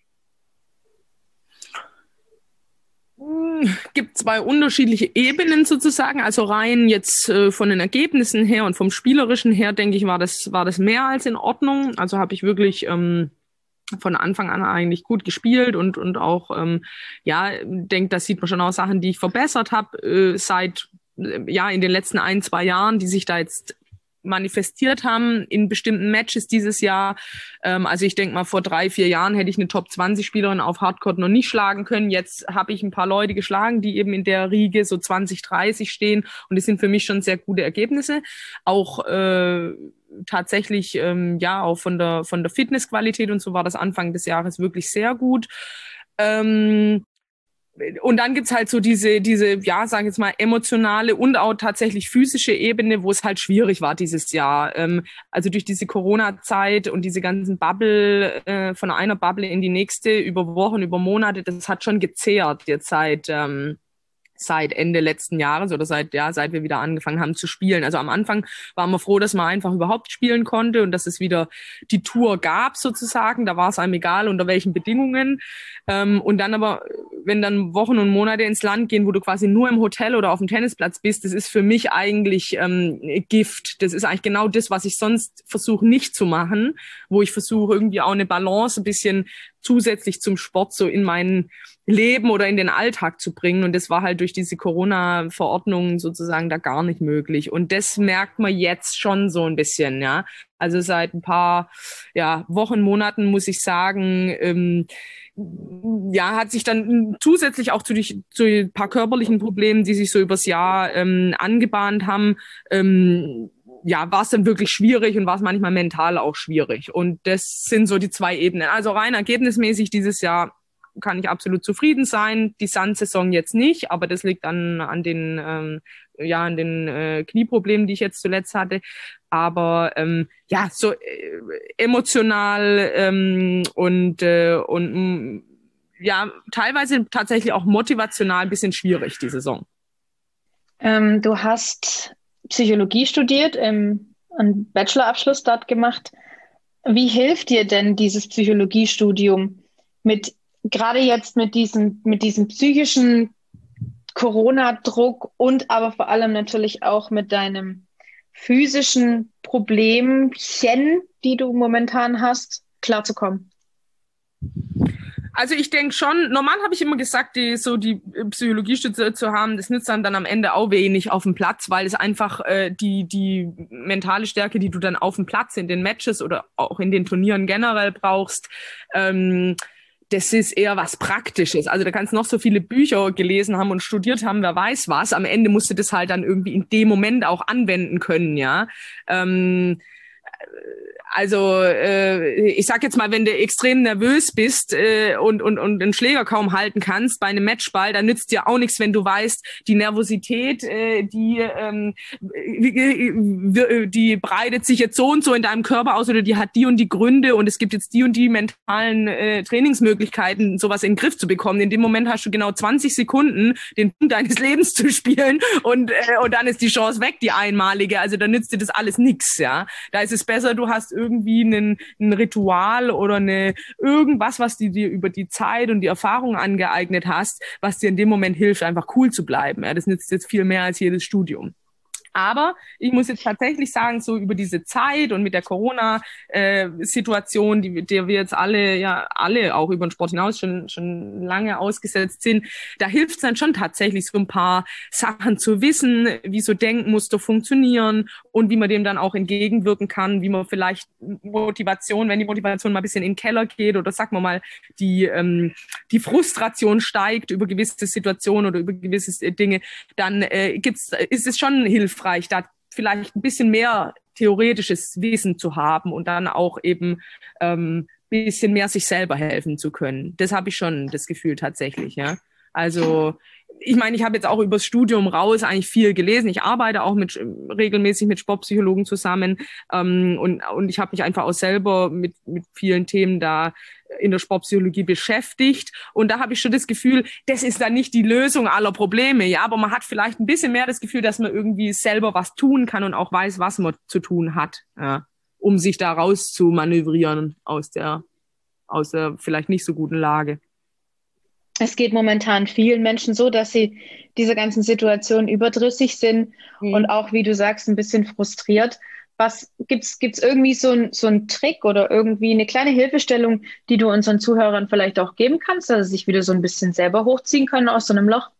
Gibt zwei unterschiedliche Ebenen sozusagen, also rein jetzt äh, von den Ergebnissen her und vom Spielerischen her, denke ich, war das, war das mehr als in Ordnung. Also habe ich wirklich ähm, von Anfang an eigentlich gut gespielt und und auch, ähm, ja, denke, das sieht man schon auch Sachen, die ich verbessert habe äh, seit, äh, ja, in den letzten ein, zwei Jahren, die sich da jetzt manifestiert haben in bestimmten Matches dieses Jahr. Ähm, also ich denke mal, vor drei, vier Jahren hätte ich eine Top zwanzig Spielerin auf Hardcourt noch nicht schlagen können. Jetzt habe ich ein paar Leute geschlagen, die eben in der Riege so zwanzig, dreißig stehen. Und das sind für mich schon sehr gute Ergebnisse. Auch äh, tatsächlich, ähm, ja, auch von der, von der Fitnessqualität und so war das Anfang des Jahres wirklich sehr gut. Ähm, Und dann gibt's halt so diese, diese, ja, sagen jetzt mal, emotionale und auch tatsächlich physische Ebene, wo es halt schwierig war dieses Jahr. Ähm, also durch diese Corona-Zeit und diese ganzen Bubble, äh, von einer Bubble in die nächste, über Wochen, über Monate, das hat schon gezehrt jetzt seit, ähm, seit Ende letzten Jahres oder seit, ja, seit wir wieder angefangen haben zu spielen. Also am Anfang waren wir froh, dass man einfach überhaupt spielen konnte und dass es wieder die Tour gab sozusagen. Da war es einem egal, unter welchen Bedingungen. Ähm, und dann aber, wenn dann Wochen und Monate ins Land gehen, wo du quasi nur im Hotel oder auf dem Tennisplatz bist, das ist für mich eigentlich ähm, Gift. Das ist eigentlich genau das, was ich sonst versuche nicht zu machen, wo ich versuche irgendwie auch eine Balance ein bisschen zusätzlich zum Sport so in mein Leben oder in den Alltag zu bringen. Und das war halt durch diese Corona-Verordnungen sozusagen da gar nicht möglich. Und das merkt man jetzt schon so ein bisschen, ja. Also seit ein paar ja, Wochen, Monaten muss ich sagen, ähm, ja, hat sich dann zusätzlich auch zu, die, zu ein paar körperlichen Problemen, die sich so übers Jahr ähm, angebahnt haben, ähm, ja, war es dann wirklich schwierig und war es manchmal mental auch schwierig. Und das sind so die zwei Ebenen. Also rein ergebnismäßig dieses Jahr kann ich absolut zufrieden sein. Die Sand-Saison jetzt nicht, aber das liegt an, an den, ähm, ja, an den äh, Knieproblemen, die ich jetzt zuletzt hatte. Aber ähm, ja, so äh, emotional ähm, und, äh, und ja, teilweise tatsächlich auch motivational ein bisschen schwierig, die Saison. Ähm, du hast Psychologie studiert, ähm, einen Bachelorabschluss dort gemacht. Wie hilft dir denn dieses Psychologiestudium mit, gerade jetzt mit diesem, mit diesem psychischen Corona-Druck und aber vor allem natürlich auch mit deinem physischen Problemchen, die du momentan hast, klarzukommen? Also ich denke schon, normal habe ich immer gesagt, die, so die Psychologiestütze zu haben, das nützt dann, dann am Ende auch wenig auf dem Platz, weil es einfach äh, die, die mentale Stärke, die du dann auf dem Platz in den Matches oder auch in den Turnieren generell brauchst, ähm, das ist eher was Praktisches. Also da kannst du noch so viele Bücher gelesen haben und studiert haben, wer weiß was. Am Ende musst du das halt dann irgendwie in dem Moment auch anwenden können, ja. Ähm, Also äh, ich sag jetzt mal, wenn du extrem nervös bist äh, und, und, und den Schläger kaum halten kannst bei einem Matchball, dann nützt dir auch nichts, wenn du weißt, die Nervosität, äh, die, ähm, die breitet sich jetzt so und so in deinem Körper aus oder die hat die und die Gründe und es gibt jetzt die und die mentalen äh, Trainingsmöglichkeiten, sowas in den Griff zu bekommen. In dem Moment hast du genau zwanzig Sekunden, den Punkt deines Lebens zu spielen und, äh, und dann ist die Chance weg, die einmalige. Also da nützt dir das alles nix, ja. Da ist es besser, du hast irgendwie einen, ein Ritual oder eine irgendwas, was du dir über die Zeit und die Erfahrung angeeignet hast, was dir in dem Moment hilft, einfach cool zu bleiben. Ja, das nützt jetzt viel mehr als jedes Studium. Aber ich muss jetzt tatsächlich sagen, so über diese Zeit und mit der Corona-Situation, die, der wir jetzt alle, ja, alle auch über den Sport hinaus schon, schon lange ausgesetzt sind, da hilft es dann schon tatsächlich so ein paar Sachen zu wissen, wie so Denkmuster funktionieren und wie man dem dann auch entgegenwirken kann, wie man vielleicht Motivation, wenn die Motivation mal ein bisschen in den Keller geht oder sagen wir mal, die, ähm, die Frustration steigt über gewisse Situationen oder über gewisse Dinge, dann äh, gibt's, ist es schon hilfreich, da vielleicht ein bisschen mehr theoretisches Wissen zu haben und dann auch eben ähm, ein bisschen mehr sich selber helfen zu können. Das habe ich schon das Gefühl tatsächlich, ja. Also ich meine, ich habe jetzt auch übers Studium raus eigentlich viel gelesen. Ich arbeite auch mit regelmäßig mit Sportpsychologen zusammen ähm, und und ich habe mich einfach auch selber mit mit vielen Themen da in der Sportpsychologie beschäftigt. Und da habe ich schon das Gefühl, das ist dann nicht die Lösung aller Probleme, ja, aber man hat vielleicht ein bisschen mehr das Gefühl, dass man irgendwie selber was tun kann und auch weiß, was man zu tun hat, ja, um sich da raus zu manövrieren aus der aus der vielleicht nicht so guten Lage. Es geht momentan vielen Menschen so, dass sie dieser ganzen Situation überdrüssig sind mhm. und auch, wie du sagst, ein bisschen frustriert. Was gibt's, gibt's irgendwie so ein, so ein Trick oder irgendwie eine kleine Hilfestellung, die du unseren Zuhörern vielleicht auch geben kannst, dass sie sich wieder so ein bisschen selber hochziehen können aus so einem Loch?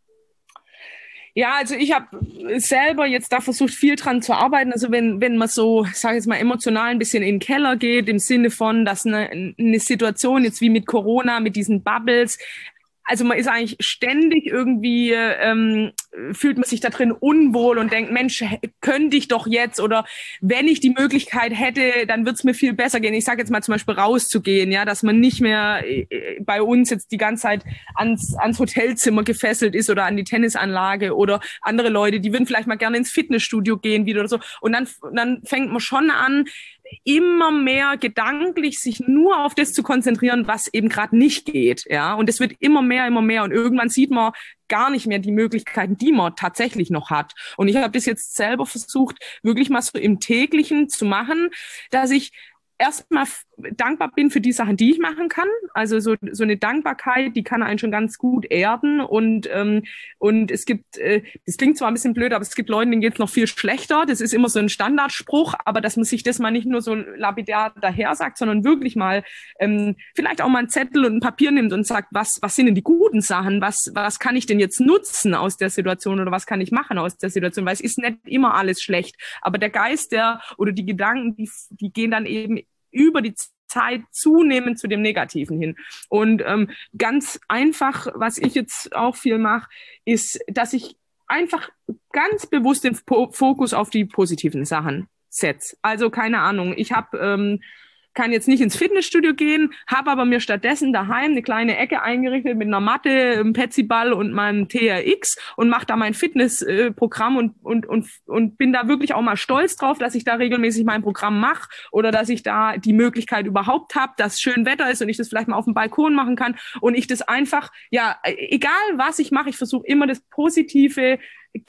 Ja, also ich habe selber jetzt da versucht, viel dran zu arbeiten. Also wenn wenn man so, ich sage jetzt mal, emotional ein bisschen in den Keller geht, im Sinne von, dass eine, eine Situation jetzt wie mit Corona, mit diesen Bubbles, also man ist eigentlich ständig irgendwie, ähm, fühlt man sich da drin unwohl und denkt, Mensch, könnte ich doch jetzt oder wenn ich die Möglichkeit hätte, dann wird's mir viel besser gehen. Ich sage jetzt mal zum Beispiel rauszugehen, ja, dass man nicht mehr äh, bei uns jetzt die ganze Zeit ans, ans Hotelzimmer gefesselt ist oder an die Tennisanlage oder andere Leute, die würden vielleicht mal gerne ins Fitnessstudio gehen wieder oder so. Und dann, dann fängt man schon an, immer mehr gedanklich sich nur auf das zu konzentrieren, was eben gerade nicht geht, ja. Und es wird immer mehr, immer mehr. Und irgendwann sieht man gar nicht mehr die Möglichkeiten, die man tatsächlich noch hat. Und ich habe das jetzt selber versucht, wirklich mal so im Täglichen zu machen, dass ich erstmal dankbar bin für die Sachen, die ich machen kann. Also so so eine Dankbarkeit, die kann einen schon ganz gut erden. Und ähm, und es gibt, äh, das klingt zwar ein bisschen blöd, aber es gibt Leuten, denen geht's noch viel schlechter. Das ist immer so ein Standardspruch, aber dass man sich das mal nicht nur so lapidar daher sagt, sondern wirklich mal ähm, vielleicht auch mal einen Zettel und ein Papier nimmt und sagt, was was sind denn die guten Sachen? Was was kann ich denn jetzt nutzen aus der Situation oder was kann ich machen aus der Situation? Weil es ist nicht immer alles schlecht, aber der Geist, der oder die Gedanken, die die gehen dann eben über die Zeit zunehmend zu dem Negativen hin. Und ähm, ganz einfach, was ich jetzt auch viel mache, ist, dass ich einfach ganz bewusst den po- Fokus auf die positiven Sachen setze. Also keine Ahnung, ich habe ähm, kann jetzt nicht ins Fitnessstudio gehen, habe aber mir stattdessen daheim eine kleine Ecke eingerichtet mit einer Matte, einem Petsyball und meinem T R X und mache da mein Fitnessprogramm und und und und bin da wirklich auch mal stolz drauf, dass ich da regelmäßig mein Programm mache oder dass ich da die Möglichkeit überhaupt habe, dass schön Wetter ist und ich das vielleicht mal auf dem Balkon machen kann und ich das einfach, ja, egal was ich mache, ich versuche immer das Positive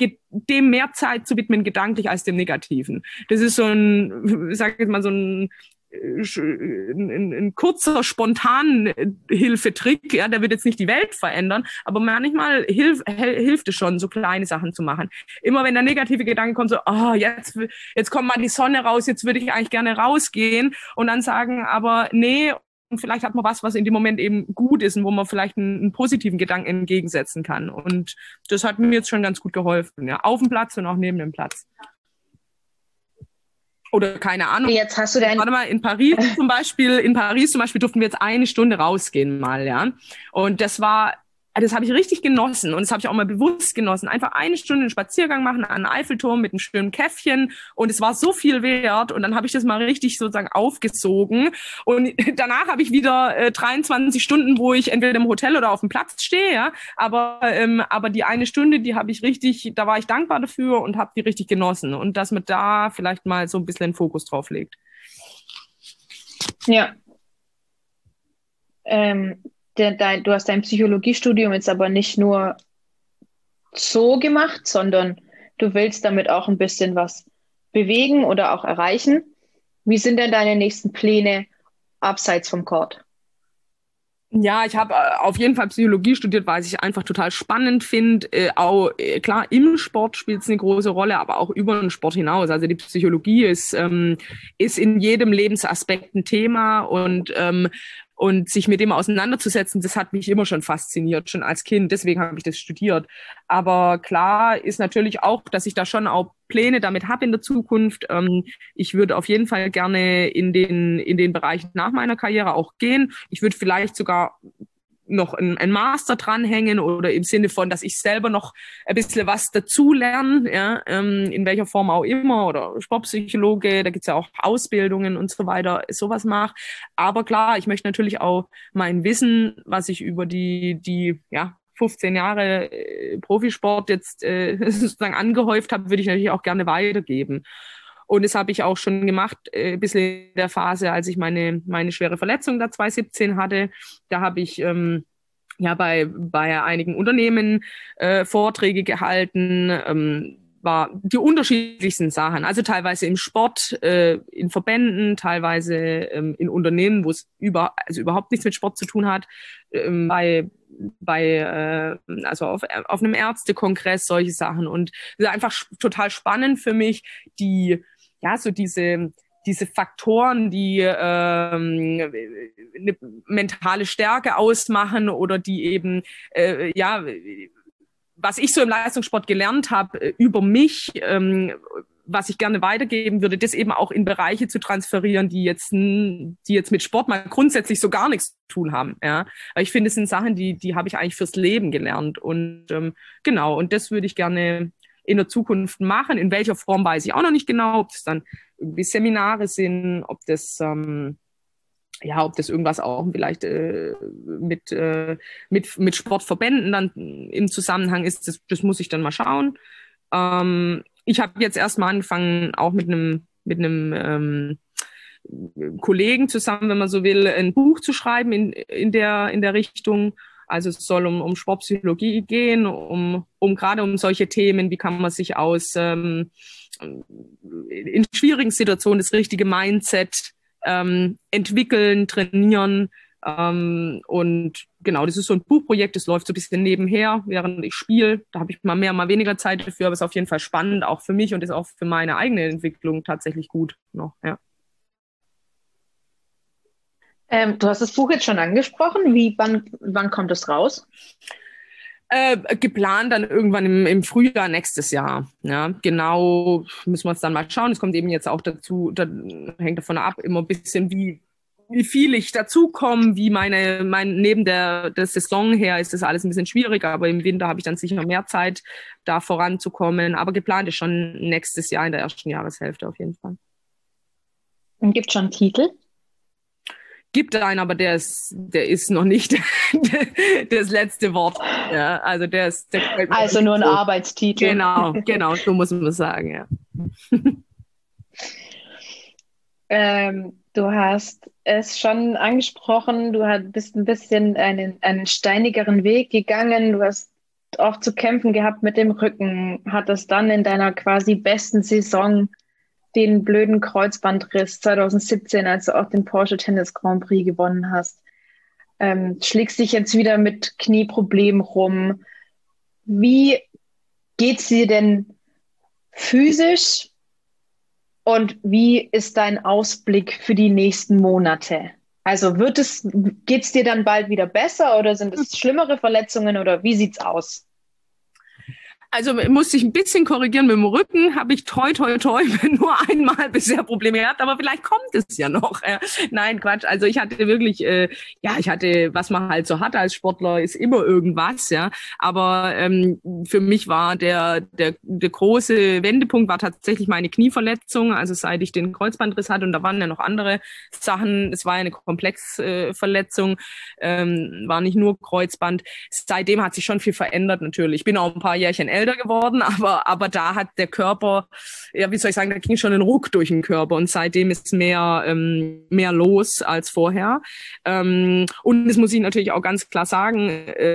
dem mehr Zeit zu widmen, gedanklich als dem Negativen. Das ist so ein, ich sag jetzt mal so ein Ein, ein, ein kurzer, spontan Hilfetrick, ja, der wird jetzt nicht die Welt verändern, aber manchmal hilf, hilft es schon, so kleine Sachen zu machen. Immer wenn der negative Gedanke kommt, so, oh, jetzt, jetzt kommt mal die Sonne raus, jetzt würde ich eigentlich gerne rausgehen und dann sagen, aber nee, und vielleicht hat man was, was in dem Moment eben gut ist und wo man vielleicht einen, einen positiven Gedanken entgegensetzen kann. Und das hat mir jetzt schon ganz gut geholfen, ja, auf dem Platz und auch neben dem Platz. Oder keine Ahnung. Jetzt hast du dein Warte mal, in Paris zum Beispiel, in Paris zum Beispiel durften wir jetzt eine Stunde rausgehen mal, ja. Und das war, das habe ich richtig genossen und das habe ich auch mal bewusst genossen. Einfach eine Stunde einen Spaziergang machen an den Eiffelturm mit einem schönen Käffchen und es war so viel wert und dann habe ich das mal richtig sozusagen aufgesogen und danach habe ich wieder äh, dreiundzwanzig Stunden, wo ich entweder im Hotel oder auf dem Platz stehe, ja, aber ähm, aber die eine Stunde, die habe ich richtig, da war ich dankbar dafür und habe die richtig genossen und dass man da vielleicht mal so ein bisschen den Fokus drauf legt. Ja. Ähm Du hast dein Psychologiestudium jetzt aber nicht nur so gemacht, sondern du willst damit auch ein bisschen was bewegen oder auch erreichen. Wie sind denn deine nächsten Pläne abseits vom Court? Ja, ich habe auf jeden Fall Psychologie studiert, weil ich einfach total spannend finde. Äh, auch äh, klar, im Sport spielt es eine große Rolle, aber auch über den Sport hinaus. Also die Psychologie ist ähm, ist in jedem Lebensaspekt ein Thema und ähm, und sich mit dem auseinanderzusetzen, das hat mich immer schon fasziniert, schon als Kind. Deswegen habe ich das studiert. Aber klar ist natürlich auch, dass ich da schon auch Pläne damit habe in der Zukunft. Ähm, ich würde auf jeden Fall gerne in den in den Bereich nach meiner Karriere auch gehen. Ich würde vielleicht sogar noch ein, ein Master dranhängen oder im Sinne von, dass ich selber noch ein bisschen was dazulerne, ja, ähm, in welcher Form auch immer, oder Sportpsychologe, da gibt's ja auch Ausbildungen und so weiter, sowas mache. Aber klar, ich möchte natürlich auch mein Wissen, was ich über die, die, ja, fünfzehn Jahre äh, Profisport jetzt äh, sozusagen angehäuft habe, würde ich natürlich auch gerne weitergeben. Und das habe ich auch schon gemacht, äh, ein bisschen in der Phase, als ich meine, meine schwere Verletzung da zwanzig siebzehn hatte. Da habe ich ähm, ja bei, bei einigen Unternehmen äh, Vorträge gehalten, ähm, war die unterschiedlichsten Sachen. Also teilweise im Sport, äh, in Verbänden, teilweise ähm, in Unternehmen, wo es über, also überhaupt nichts mit Sport zu tun hat, ähm, bei bei äh, also auf, auf einem Ärztekongress, solche Sachen. Und es ist einfach total spannend für mich, die ja, so diese, diese Faktoren, die ähm, eine mentale Stärke ausmachen oder die eben, äh, ja, was ich so im Leistungssport gelernt habe äh, über mich, ähm, was ich gerne weitergeben würde, das eben auch in Bereiche zu transferieren, die jetzt, die jetzt mit Sport mal grundsätzlich so gar nichts zu tun haben. Ja, weil ich finde, es sind Sachen, die, die habe ich eigentlich fürs Leben gelernt. Und ähm, genau, und das würde ich gerne in der Zukunft machen. In welcher Form weiß ich auch noch nicht genau, ob das dann irgendwie Seminare sind, ob das ähm, ja, ob das irgendwas auch vielleicht äh, mit, äh, mit mit Sportverbänden dann im Zusammenhang ist. Das, das muss ich dann mal schauen. Ähm, ich habe jetzt erstmal angefangen, auch mit einem mit einem ähm, Kollegen zusammen, wenn man so will, ein Buch zu schreiben in in der in der Richtung. Also es soll um, um Sportpsychologie gehen, um, um gerade um solche Themen, wie kann man sich aus ähm, in schwierigen Situationen das richtige Mindset ähm, entwickeln, trainieren. Ähm, und genau, das ist so ein Buchprojekt, das läuft so ein bisschen nebenher, während ich spiele. Da habe ich mal mehr, mal weniger Zeit dafür, aber es ist auf jeden Fall spannend, auch für mich und ist auch für meine eigene Entwicklung tatsächlich gut noch, ja. Ähm, du hast das Buch jetzt schon angesprochen. Wie, wann, wann kommt es raus? Äh, geplant dann irgendwann im, im Frühjahr nächstes Jahr. Ja, genau, müssen wir uns dann mal schauen. Es kommt eben jetzt auch dazu, da hängt davon ab, immer ein bisschen, wie, wie viel ich dazukomme, wie meine, mein, neben der, der Saison her ist das alles ein bisschen schwieriger, aber im Winter habe ich dann sicher mehr Zeit, da voranzukommen. Aber geplant ist schon nächstes Jahr in der ersten Jahreshälfte auf jeden Fall. Und gibt es schon einen Titel? Gibt einen, aber der ist, der ist noch nicht das letzte Wort. Ja, also der ist, der also nur ein so. Arbeitstitel. Genau, genau, so muss man sagen, ja. ähm, du hast es schon angesprochen, du bist ein bisschen einen, einen steinigeren Weg gegangen, du hast auch zu kämpfen gehabt mit dem Rücken, hattest dann in deiner quasi besten Saison den blöden Kreuzbandriss zwanzig siebzehn, als du auch den Porsche Tennis Grand Prix gewonnen hast. Ähm, schlägst dich jetzt wieder mit Knieproblemen rum. Wie geht's dir denn physisch und wie ist dein Ausblick für die nächsten Monate? Also wird es, geht's dir dann bald wieder besser oder sind es schlimmere Verletzungen oder wie sieht's aus? Also musste ich ein bisschen korrigieren mit dem Rücken, habe ich toi toi toi nur einmal bisher Probleme gehabt, aber vielleicht kommt es ja noch. Äh, nein, Quatsch. Also ich hatte wirklich, äh, ja, ich hatte, was man halt so hat als Sportler, ist immer irgendwas, ja. Aber ähm, für mich war der, der der große Wendepunkt war tatsächlich meine Knieverletzung, also seit ich den Kreuzbandriss hatte und da waren ja noch andere Sachen. Es war eine Komplexverletzung, äh, ähm, war nicht nur Kreuzband. Seitdem hat sich schon viel verändert natürlich. Ich bin auch ein paar Jährchen älter geworden, aber aber da hat der Körper, ja, wie soll ich sagen, da ging schon ein Ruck durch den Körper und seitdem ist mehr ähm, mehr los als vorher. Ähm, und das muss ich natürlich auch ganz klar sagen, äh,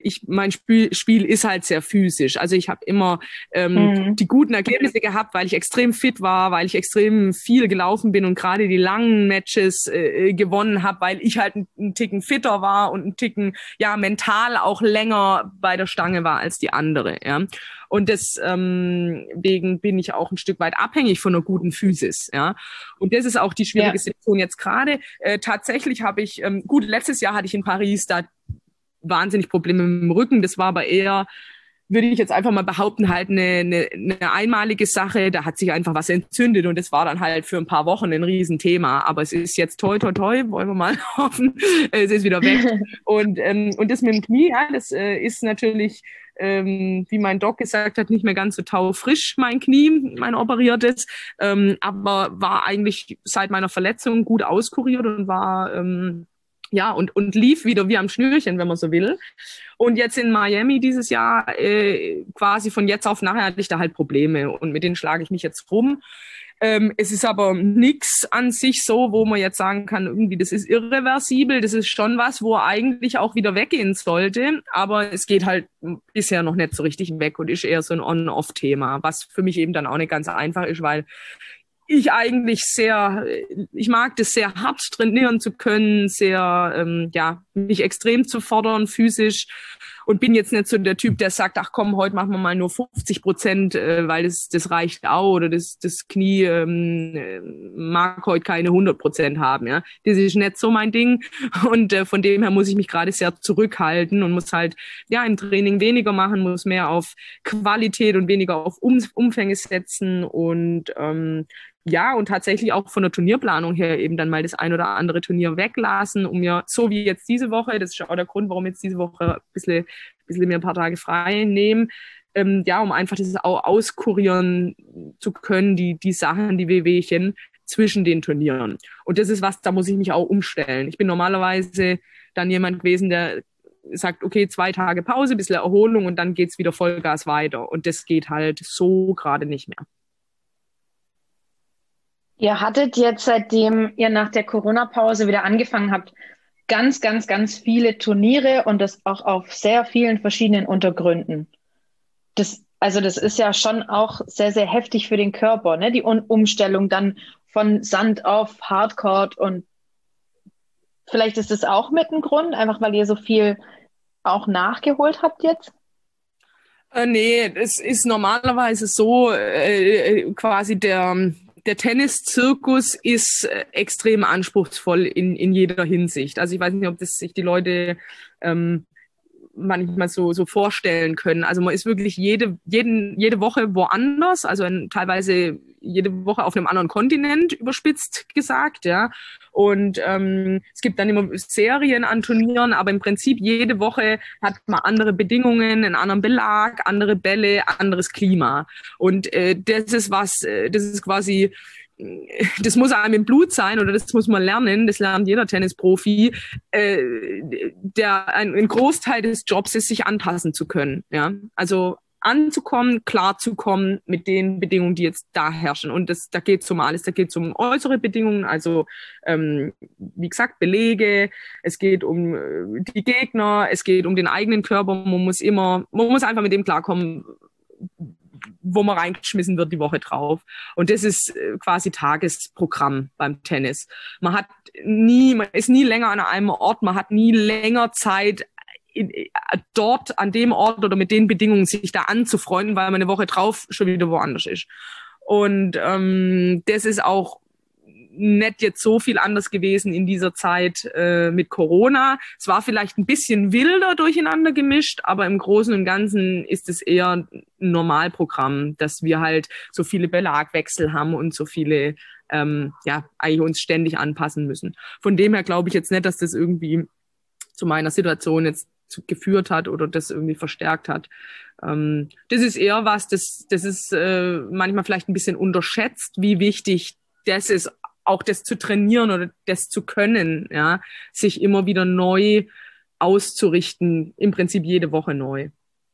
ich mein Spiel, Spiel ist halt sehr physisch. Also ich habe immer ähm, mhm. die guten Ergebnisse gehabt, weil ich extrem fit war, weil ich extrem viel gelaufen bin und gerade die langen Matches äh, gewonnen habe, weil ich halt einen Ticken fitter war und einen Ticken ja mental auch länger bei der Stange war als die andere. Ja. Und deswegen ähm, bin ich auch ein Stück weit abhängig von einer guten Physis. Ja. Und das ist auch die schwierige ja. Situation jetzt gerade. Äh, tatsächlich habe ich, ähm, gut, letztes Jahr hatte ich in Paris da wahnsinnig Probleme mit dem Rücken. Das war aber eher, würde ich jetzt einfach mal behaupten, halt eine, eine, eine einmalige Sache. Da hat sich einfach was entzündet und das war dann halt für ein paar Wochen ein Riesenthema. Aber es ist jetzt toi, toi, toi, wollen wir mal hoffen, es ist wieder weg. Und, ähm, und das mit dem Knie, ja, das äh, ist natürlich, ähm, wie mein Doc gesagt hat, nicht mehr ganz so taufrisch, mein Knie, mein operiertes. Ähm, aber war eigentlich seit meiner Verletzung gut auskuriert und war... Ähm, Ja, und, und lief wieder wie am Schnürchen, wenn man so will. Und jetzt in Miami dieses Jahr, äh, quasi von jetzt auf nachher hatte ich da halt Probleme und mit denen schlage ich mich jetzt rum. Ähm, es ist aber nichts an sich so, wo man jetzt sagen kann, irgendwie das ist irreversibel, das ist schon was, wo er eigentlich auch wieder weggehen sollte, aber es geht halt bisher noch nicht so richtig weg und ist eher so ein On-Off-Thema, was für mich eben dann auch nicht ganz einfach ist, weil ich eigentlich sehr, ich mag das sehr hart trainieren zu können, sehr, ähm, ja, mich extrem zu fordern physisch und bin jetzt nicht so der Typ, der sagt, ach komm, heute machen wir mal nur fünfzig Prozent, äh, weil das, das reicht auch oder das, das Knie ähm, mag heute keine hundert Prozent haben, ja. Das ist nicht so mein Ding und äh, von dem her muss ich mich gerade sehr zurückhalten und muss halt, ja, im Training weniger machen, muss mehr auf Qualität und weniger auf um- Umfänge setzen und, ähm, ja, und tatsächlich auch von der Turnierplanung her eben dann mal das ein oder andere Turnier weglassen, um mir, so wie jetzt diese Woche, das ist auch der Grund, warum jetzt diese Woche ein bisschen, ein bisschen mir ein paar Tage frei nehmen, ähm, ja, um einfach das auch auskurieren zu können, die, die Sachen, die Wehwehchen zwischen den Turnieren. Und das ist was, da muss ich mich auch umstellen. Ich bin normalerweise dann jemand gewesen, der sagt, okay, zwei Tage Pause, ein bisschen Erholung und dann geht's wieder Vollgas weiter. Und das geht halt so gerade nicht mehr. Ihr hattet jetzt, seitdem ihr nach der Corona-Pause wieder angefangen habt, ganz, ganz, ganz viele Turniere und das auch auf sehr vielen verschiedenen Untergründen. Das, also das ist ja schon auch sehr, sehr heftig für den Körper, ne? Die um- Umstellung dann von Sand auf Hardcourt und vielleicht ist das auch mit ein Grund, einfach weil ihr so viel auch nachgeholt habt jetzt? Äh, nee, es ist normalerweise so, äh, quasi der... Der Tennis-Zirkus ist äh, extrem anspruchsvoll in, in jeder Hinsicht. Also ich weiß nicht, ob das sich die Leute ähm, manchmal so, so vorstellen können. Also man ist wirklich jede, jeden, jede Woche woanders, also in, teilweise jede Woche auf einem anderen Kontinent, überspitzt gesagt, ja. Und ähm, es gibt dann immer Serien an Turnieren, aber im Prinzip jede Woche hat man andere Bedingungen, einen anderen Belag, andere Bälle, anderes Klima. Und äh, das ist was, äh, das ist quasi, das muss einem im Blut sein oder das muss man lernen, das lernt jeder Tennisprofi, äh, der ein, ein Großteil des Jobs ist, sich anpassen zu können. Ja, also anzukommen, klarzukommen mit den Bedingungen, die jetzt da herrschen. Und das, da geht es um alles. Da geht es um äußere Bedingungen, also ähm, wie gesagt, Belege, es geht um äh, die Gegner, es geht um den eigenen Körper. Man muss immer, man muss einfach mit dem klarkommen, wo man reingeschmissen wird die Woche drauf. Und das ist quasi Tagesprogramm beim Tennis. Man hat nie, man ist nie länger an einem Ort, man hat nie länger Zeit, in, dort an dem Ort oder mit den Bedingungen sich da anzufreunden, weil man eine Woche drauf schon wieder woanders ist. Und ähm, das ist auch nicht jetzt so viel anders gewesen in dieser Zeit äh, mit Corona. Es war vielleicht ein bisschen wilder durcheinander gemischt, aber im Großen und Ganzen ist es eher ein Normalprogramm, dass wir halt so viele Belagwechsel haben und so viele, ähm, ja, eigentlich uns ständig anpassen müssen. Von dem her glaube ich jetzt nicht, dass das irgendwie zu meiner Situation jetzt geführt hat oder das irgendwie verstärkt hat. Ähm, das ist eher was, das, das ist äh, manchmal vielleicht ein bisschen unterschätzt, wie wichtig das ist, auch das zu trainieren oder das zu können, ja, sich immer wieder neu auszurichten, im Prinzip jede Woche neu.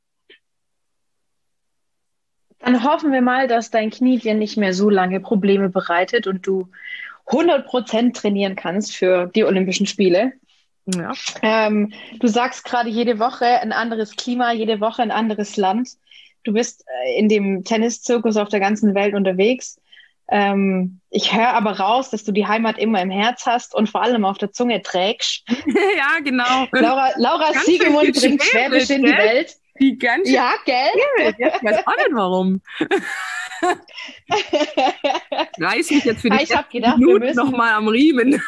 Dann hoffen wir mal, dass dein Knie dir nicht mehr so lange Probleme bereitet und du hundert Prozent trainieren kannst für die Olympischen Spiele. Ja. Ähm, du sagst gerade jede Woche ein anderes Klima, jede Woche ein anderes Land. Du bist äh, in dem Tenniszirkus auf der ganzen Welt unterwegs. Ähm, ich höre aber raus, dass du die Heimat immer im Herz hast und vor allem auf der Zunge trägst. Ja, genau. Laura, Laura Ganz Siegemund schön bringt geschwäbelt, Schwäbisch in die gell? Welt. Die ganz schön Ja, gell? Ich weiß auch nicht warum. Reiß mich jetzt für die Ah, ich hab letzten gedacht, wir Minuten müssen- nochmal am Riemen.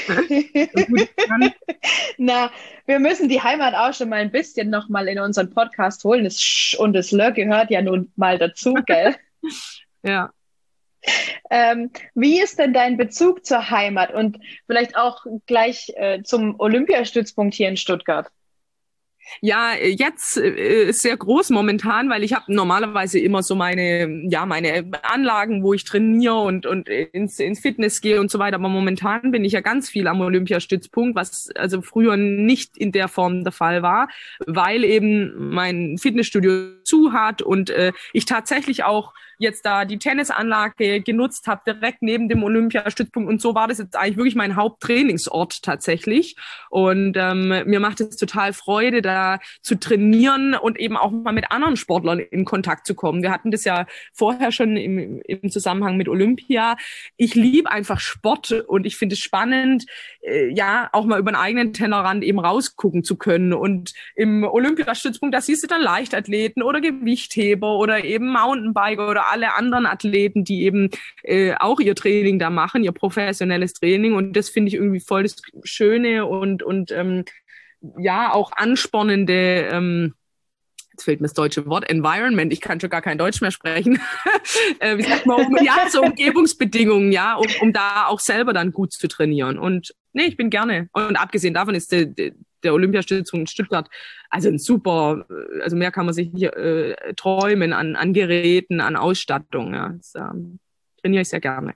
Na, wir müssen die Heimat auch schon mal ein bisschen noch mal in unseren Podcast holen. Das Sch und das Lö gehört ja nun mal dazu, gell? Ja. Ähm, wie ist denn dein Bezug zur Heimat und vielleicht auch gleich äh, zum Olympiastützpunkt hier in Stuttgart? Ja, jetzt äh, ist sehr groß momentan, weil ich habe normalerweise immer so meine, ja, meine Anlagen, wo ich trainiere und und ins, ins Fitness gehe und so weiter. Aber momentan bin ich ja ganz viel am Olympiastützpunkt, was also früher nicht in der Form der Fall war, weil eben mein Fitnessstudio zu hat und äh, ich tatsächlich auch jetzt da die Tennisanlage genutzt habe, direkt neben dem Olympiastützpunkt. Und so war das jetzt eigentlich wirklich mein Haupttrainingsort tatsächlich. Und ähm, mir macht es total Freude, da zu trainieren und eben auch mal mit anderen Sportlern in Kontakt zu kommen. Wir hatten das ja vorher schon im, im Zusammenhang mit Olympia. Ich liebe einfach Sport und ich finde es spannend, äh, ja, auch mal über den eigenen Tellerrand eben rausgucken zu können. Und im Olympiastützpunkt, da siehst du dann Leichtathleten oder Gewichtheber oder eben Mountainbiker oder alle anderen Athleten, die eben äh, auch ihr Training da machen, ihr professionelles Training. Und das finde ich irgendwie voll das Schöne und, und ähm, ja, auch anspornende, ähm, jetzt fehlt mir das deutsche Wort, Environment, ich kann schon gar kein Deutsch mehr sprechen. äh, wie sagt man, um, ja, so Umgebungsbedingungen, ja, um, um da auch selber dann gut zu trainieren. Und nee, ich bin gerne. Und abgesehen davon ist der, der der Olympiastützpunkt in Stuttgart, also ein super, also mehr kann man sich nicht äh, träumen an, an Geräten, an Ausstattung. Ja. Das ähm, trainiere ich sehr gerne.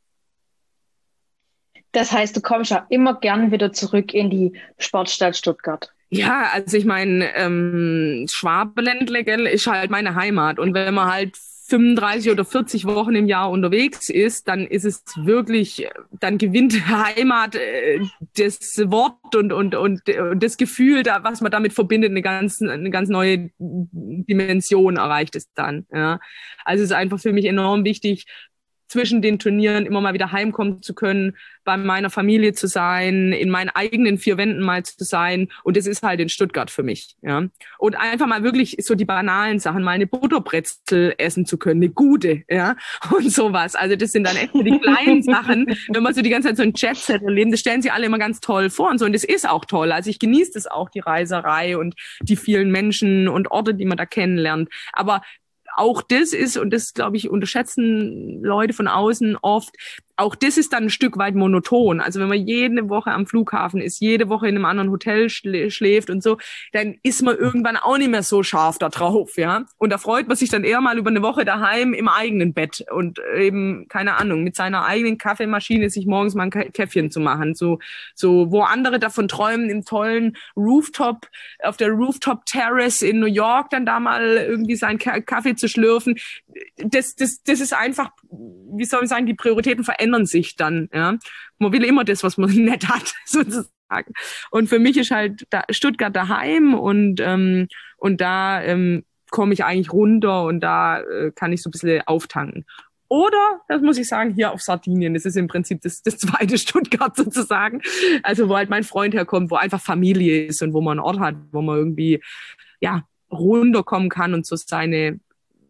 Das heißt, du kommst ja immer gern wieder zurück in die Sportstadt Stuttgart. Ja, also ich meine, ähm, Schwabenländle, gell, ist halt meine Heimat. Und wenn man halt fünfunddreißig oder vierzig Wochen im Jahr unterwegs ist, dann ist es wirklich, dann gewinnt Heimat äh, das Wort und, und, und, und das Gefühl, da, was man damit verbindet, eine ganz, eine ganz neue Dimension erreicht es dann. Ja. Also es ist einfach für mich enorm wichtig, zwischen den Turnieren immer mal wieder heimkommen zu können, bei meiner Familie zu sein, in meinen eigenen vier Wänden mal zu sein. Und das ist halt in Stuttgart für mich. Ja. Und einfach mal wirklich so die banalen Sachen, mal eine Butterbrezel essen zu können, eine gute, ja, und sowas. Also das sind dann echt so die kleinen Sachen, wenn man so die ganze Zeit so ein Jet-Set erlebt, das stellen sie alle immer ganz toll vor und so. Und das ist auch toll. Also ich genieße das auch, die Reiserei und die vielen Menschen und Orte, die man da kennenlernt. Aber auch das ist, und das, glaube ich, unterschätzen Leute von außen oft, auch das ist dann ein Stück weit monoton. Also wenn man jede Woche am Flughafen ist, jede Woche in einem anderen Hotel schlä- schläft und so, dann ist man irgendwann auch nicht mehr so scharf da drauf, ja. Und da freut man sich dann eher mal über eine Woche daheim im eigenen Bett und eben, keine Ahnung, mit seiner eigenen Kaffeemaschine sich morgens mal ein Käffchen zu machen. So, so, wo andere davon träumen, im tollen Rooftop, auf der Rooftop Terrace in New York dann da mal irgendwie seinen Kaffee zu schlürfen. Das, das, das ist einfach, wie soll ich sagen, die Prioritäten verändern sich dann, ja. Man will immer das, was man nicht hat, sozusagen. Und für mich ist halt da Stuttgart daheim und, ähm, und da ähm, komme ich eigentlich runter und da äh, kann ich so ein bisschen auftanken. Oder, das muss ich sagen, hier auf Sardinien, das ist im Prinzip das, das zweite Stuttgart sozusagen. Also wo halt mein Freund herkommt, wo einfach Familie ist und wo man einen Ort hat, wo man irgendwie, ja, runterkommen kann und so seine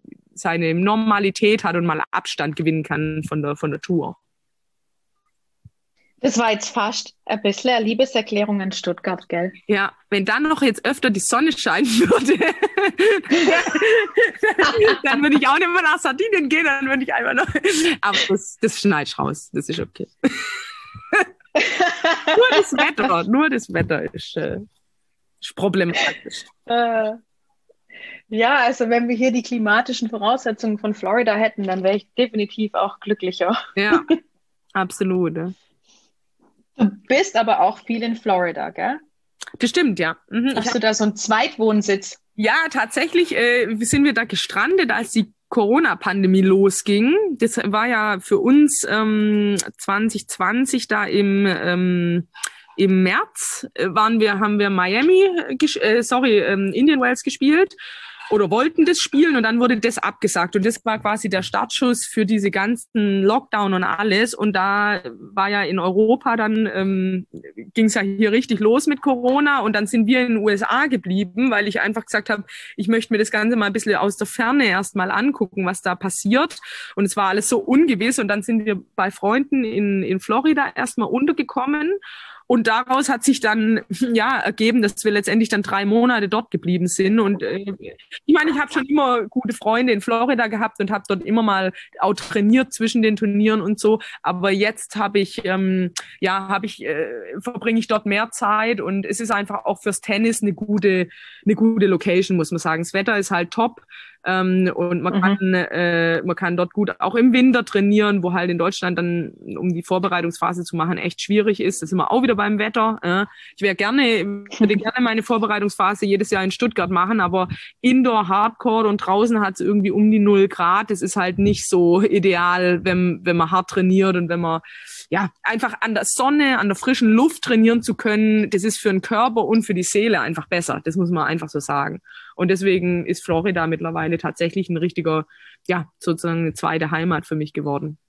seine Normalität hat und mal Abstand gewinnen kann von der, von der Tour. Das war jetzt fast ein bisschen eine Liebeserklärung in Stuttgart, gell? Ja, wenn dann noch jetzt öfter die Sonne scheinen würde, dann würde ich auch nicht mehr nach Sardinien gehen, dann würde ich einfach noch, aber das, das schneid ich raus, das ist okay. Nur das Wetter, nur das Wetter ist, äh, ist problematisch. Äh. Ja, also wenn wir hier die klimatischen Voraussetzungen von Florida hätten, dann wäre ich definitiv auch glücklicher. Ja, absolut. Ja. Du bist aber auch viel in Florida, gell? Das stimmt, ja. Mhm. Hast du da so einen Zweitwohnsitz? Ja, tatsächlich äh, sind wir da gestrandet, als die Corona-Pandemie losging. Das war ja für uns ähm, zwanzig zwanzig da im ähm, im März waren wir, haben wir Miami, äh, sorry, ähm, Indian Wells gespielt oder wollten das spielen und dann wurde das abgesagt und das war quasi der Startschuss für diese ganzen Lockdown und alles und da war ja in Europa dann, ähm, ging es ja hier richtig los mit Corona und dann sind wir in den U S A geblieben, weil ich einfach gesagt habe, ich möchte mir das Ganze mal ein bisschen aus der Ferne erstmal angucken, was da passiert und es war alles so ungewiss und dann sind wir bei Freunden in, in Florida erstmal untergekommen. Und daraus hat sich dann ja ergeben, dass wir letztendlich dann drei Monate dort geblieben sind. Und äh, ich meine, ich habe schon immer gute Freunde in Florida gehabt und habe dort immer mal auch trainiert zwischen den Turnieren und so. Aber jetzt habe ich ähm, ja habe ich äh, verbringe ich dort mehr Zeit und es ist einfach auch fürs Tennis eine gute eine gute Location, muss man sagen. Das Wetter ist halt top. Ähm, und man, mhm. kann, äh, man kann dort gut auch im Winter trainieren, wo halt in Deutschland dann, um die Vorbereitungsphase zu machen, echt schwierig ist. Da sind wir auch wieder beim Wetter. Äh. Ich wäre gerne, würde gerne meine Vorbereitungsphase jedes Jahr in Stuttgart machen, aber Indoor Hardcore und draußen hat es irgendwie um die null Grad. Das ist halt nicht so ideal, wenn, wenn man hart trainiert und wenn man ja einfach an der Sonne, an der frischen Luft trainieren zu können. Das ist für den Körper und für die Seele einfach besser. Das muss man einfach so sagen. Und deswegen ist Florida mittlerweile tatsächlich ein richtiger, ja, sozusagen eine zweite Heimat für mich geworden.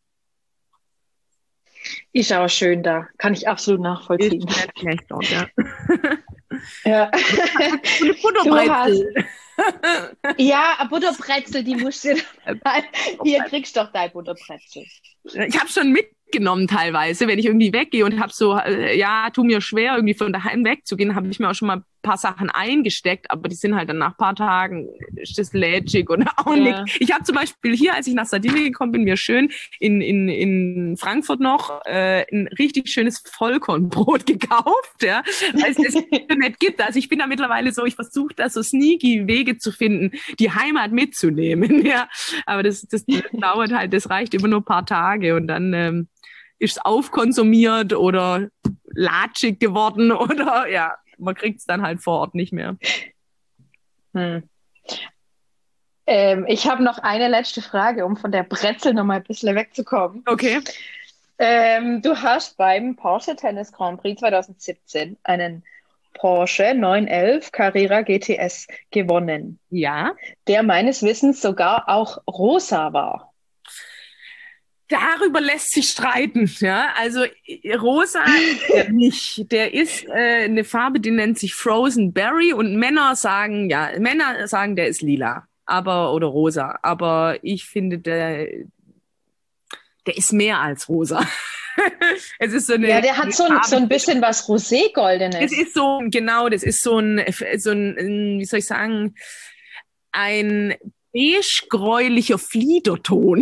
Ist aber schön da. Kann ich absolut nachvollziehen. Ist nicht schlecht dort, ja. Ja. Eine Butterbrezel. Ja, Butterbrezel, die musst du dabei. Hier kriegst du doch dein Butterbrezel. Ich habe schon mitgenommen teilweise, wenn ich irgendwie weggehe und habe so, äh, ja, tu mir schwer, irgendwie von daheim wegzugehen, habe ich mir auch schon mal ein paar Sachen eingesteckt, aber die sind halt dann nach ein paar Tagen, ist das lätschig und auch Ja. nicht. Ich habe zum Beispiel hier, als ich nach Sardinien gekommen bin, mir schön in, in, in Frankfurt noch äh, ein richtig schönes Vollkornbrot gekauft, ja, weil es das nicht gibt. Also ich bin da mittlerweile so, ich versuche da so sneaky Wege zu finden, die Heimat mitzunehmen, ja. Aber das, das, das dauert halt, das reicht immer nur ein paar Tage und dann ähm, ist es aufkonsumiert oder latschig geworden oder ja, man kriegt es dann halt vor Ort nicht mehr. Hm. Ähm, ich habe noch eine letzte Frage, um von der Brezel noch mal ein bisschen wegzukommen. Okay. Ähm, du hast beim Porsche Tennis Grand Prix zwanzig siebzehn einen Porsche neun elf Carrera G T S gewonnen, Ja. der meines Wissens sogar auch rosa war. Darüber lässt sich streiten, ja. Also rosa der nicht. Der ist äh, eine Farbe, die nennt sich Frozen Berry und Männer sagen, ja, Männer sagen, der ist lila, aber oder rosa. Aber ich finde, der, der ist mehr als rosa. Es ist so eine. Ja, der hat so ein, so ein bisschen was Rosé-Goldenes. Es ist so, genau, das ist so ein, so ein, wie soll ich sagen, ein beige-gräulicher Fliederton.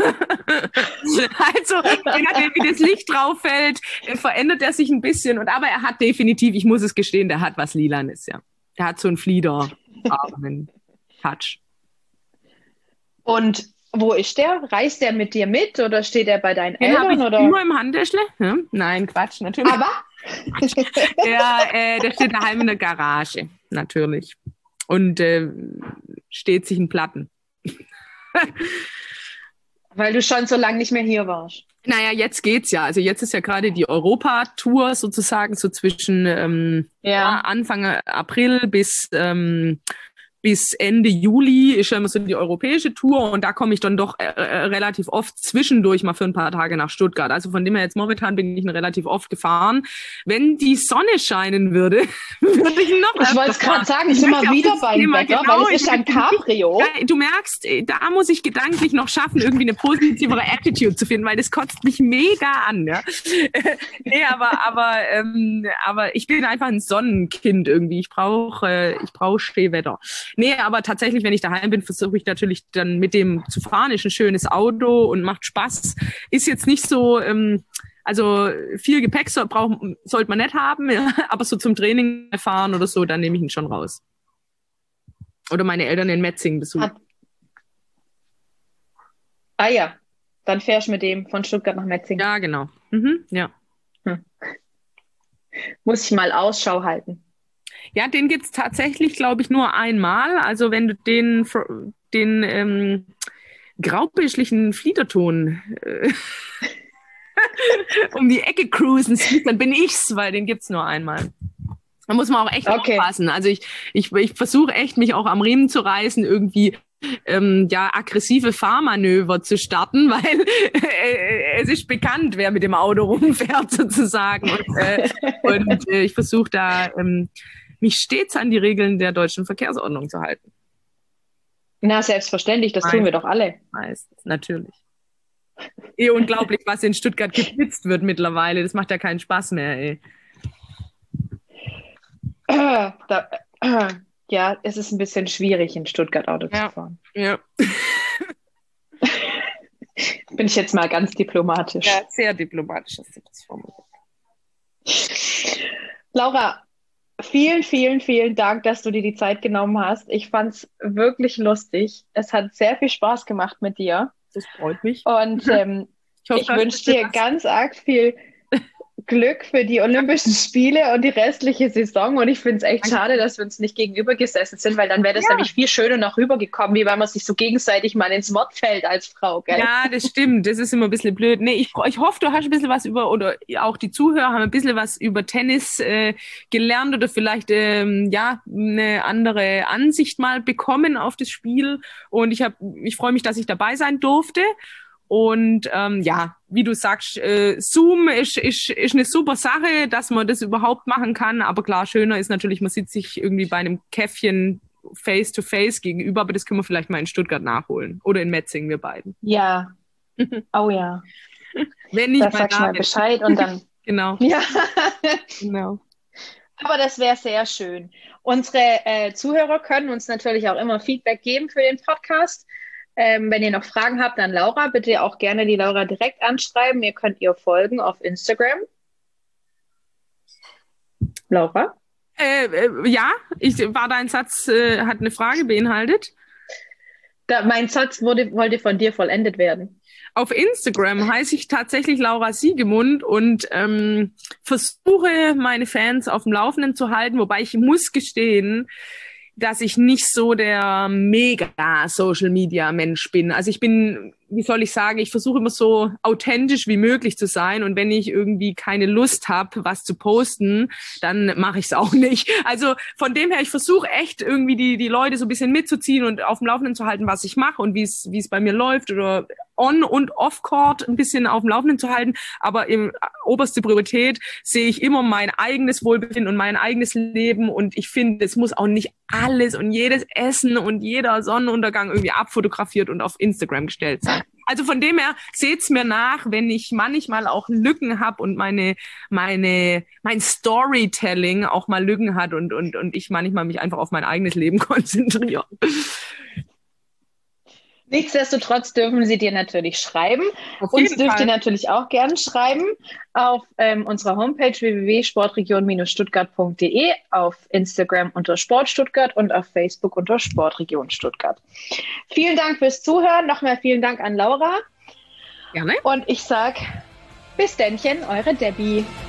Also, je nachdem, wie das Licht drauf fällt, verändert er sich ein bisschen. Und aber er hat definitiv, ich muss es gestehen, der hat was Lilanes, ja. Der hat so einen fliederfarbenen Touch. Und wo ist der? Reist der mit dir mit oder steht er bei deinen den habe Eltern? ich Oder? nur im Handtäschle. Hm? Nein, Quatsch, natürlich. Aber? Der, äh, der steht daheim in der Garage, natürlich. Und äh, steht sich in Platten. Weil du schon so lange nicht mehr hier warst. Naja, jetzt geht's ja. Also jetzt ist ja gerade die Europa-Tour sozusagen, so zwischen ähm, Ja. Anfang April bis ähm, bis Ende Juli ist ja immer so die europäische Tour und da komme ich dann doch äh, relativ oft zwischendurch mal für ein paar Tage nach Stuttgart. Also von dem her jetzt momentan bin ich relativ oft gefahren. Wenn die Sonne scheinen würde, würde ich noch Ich wollte es gerade sagen, ich bin mal wieder beim Wetter, genau, weil es ist ein Cabrio. Ja, du merkst, da muss ich gedanklich noch schaffen, irgendwie eine positivere Attitude zu finden, weil das kotzt mich mega an. Ja? Nee, aber, aber, ähm, aber ich bin einfach ein Sonnenkind irgendwie. Ich brauche äh, ich brauche Schneewetter. Nee, aber tatsächlich, wenn ich daheim bin, versuche ich natürlich dann mit dem zu fahren. Ist ein schönes Auto und macht Spaß. Ist jetzt nicht so, ähm, also viel Gepäck soll, brauch, sollte man nicht haben, ja, aber so zum Training fahren oder so, dann nehme ich ihn schon raus. Oder meine Eltern in Metzingen besuchen. Hat- Ah ja, dann fährst du mit dem von Stuttgart nach Metzingen. Ja, genau. Mhm, ja. Muss ich mal Ausschau halten. Ja, den gibt's tatsächlich, glaube ich, nur einmal. Also wenn du den, den ähm, graubischlichen Fliederton äh, um die Ecke cruisen, dann bin ich's, weil den gibt's nur einmal. Da muss man auch echt okay. aufpassen. Also ich, ich, ich versuche echt, mich auch am Riemen zu reißen, irgendwie ähm, ja aggressive Fahrmanöver zu starten, weil äh, es ist bekannt, wer mit dem Auto rumfährt sozusagen. Und, äh, und äh, ich versuche da ähm, mich stets an die Regeln der deutschen Verkehrsordnung zu halten. Na, selbstverständlich, das Meistens. tun wir doch alle. Meistens, natürlich. Eh unglaublich, was in Stuttgart geblitzt wird mittlerweile. Das macht ja keinen Spaß mehr, ey. Äh, da, äh, ja, es ist ein bisschen schwierig, in Stuttgart Auto Ja. zu fahren. Ja. Bin ich jetzt mal ganz diplomatisch. Ja, sehr diplomatisch hast du das formuliert. Laura, vielen, vielen, vielen Dank, dass du dir die Zeit genommen hast. Ich fand es wirklich lustig. Es hat sehr viel Spaß gemacht mit dir. Das freut mich. Und ähm, Ich hoffe, ich dass wünsche du dir das- ganz arg viel Glück für die Olympischen Spiele und die restliche Saison. Und ich finde es echt Danke. schade, dass wir uns nicht gegenüber gesessen sind, weil dann wäre das Ja. nämlich viel schöner noch rübergekommen, wie wenn man sich so gegenseitig mal ins Wort fällt als Frau, gell? Ja, das stimmt. Das ist immer ein bisschen blöd. Nee, ich, ich hoffe, du hast ein bisschen was über, oder auch die Zuhörer haben ein bisschen was über Tennis äh, gelernt oder vielleicht ähm, ja eine andere Ansicht mal bekommen auf das Spiel. Und ich habe, ich freue mich, dass ich dabei sein durfte. Und ähm, ja, wie du sagst, äh, Zoom ist, ist, ist eine super Sache, dass man das überhaupt machen kann. Aber klar, schöner ist natürlich, man sitzt sich irgendwie bei einem Käffchen face-to-face gegenüber. Aber das können wir vielleicht mal in Stuttgart nachholen. Oder in Metzing, wir beiden. Ja. Oh ja. Wenn nicht Da mal sagst du da mal bin. Bescheid und dann. Genau, Ja. genau. Aber das wäre sehr schön. Unsere äh, Zuhörer können uns natürlich auch immer Feedback geben für den Podcast. Ähm, wenn ihr noch Fragen habt an Laura, bitte auch gerne die Laura direkt anschreiben. Ihr könnt ihr folgen auf Instagram. Laura? Äh, äh, ja, ich, war dein Satz, äh, hat eine Frage beinhaltet. Da, mein Satz wurde, wollte von dir vollendet werden. Auf Instagram heiße ich tatsächlich Laura Siegemund und ähm, versuche, meine Fans auf dem Laufenden zu halten, wobei ich muss gestehen, dass ich nicht so der Mega-Social-Media-Mensch bin. Also ich bin, wie soll ich sagen, ich versuche immer so authentisch wie möglich zu sein und wenn ich irgendwie keine Lust habe, was zu posten, dann mache ich es auch nicht. Also von dem her, ich versuche echt irgendwie die die Leute so ein bisschen mitzuziehen und auf dem Laufenden zu halten, was ich mache und wie es wie es bei mir läuft oder on- und off-court ein bisschen auf dem Laufenden zu halten. Aber im oberste Priorität sehe ich immer mein eigenes Wohlbefinden und mein eigenes Leben und ich finde, es muss auch nicht alles und jedes Essen und jeder Sonnenuntergang irgendwie abfotografiert und auf Instagram gestellt sein. Also von dem her, seht's mir nach, wenn ich manchmal auch Lücken habe und meine, meine, mein Storytelling auch mal Lücken hat und, und, und ich manchmal mich einfach auf mein eigenes Leben konzentriere. Nichtsdestotrotz dürfen Sie dir natürlich schreiben. Auf Uns jeden dürft Fall. ihr natürlich auch gerne schreiben auf ähm, unserer Homepage w w w punkt sportregion stuttgart punkt d e, auf Instagram unter Sportstuttgart und auf Facebook unter Sportregion Stuttgart. Vielen Dank fürs Zuhören. Nochmal vielen Dank an Laura. Gerne. Und ich sag bis dennchen, eure Debbie.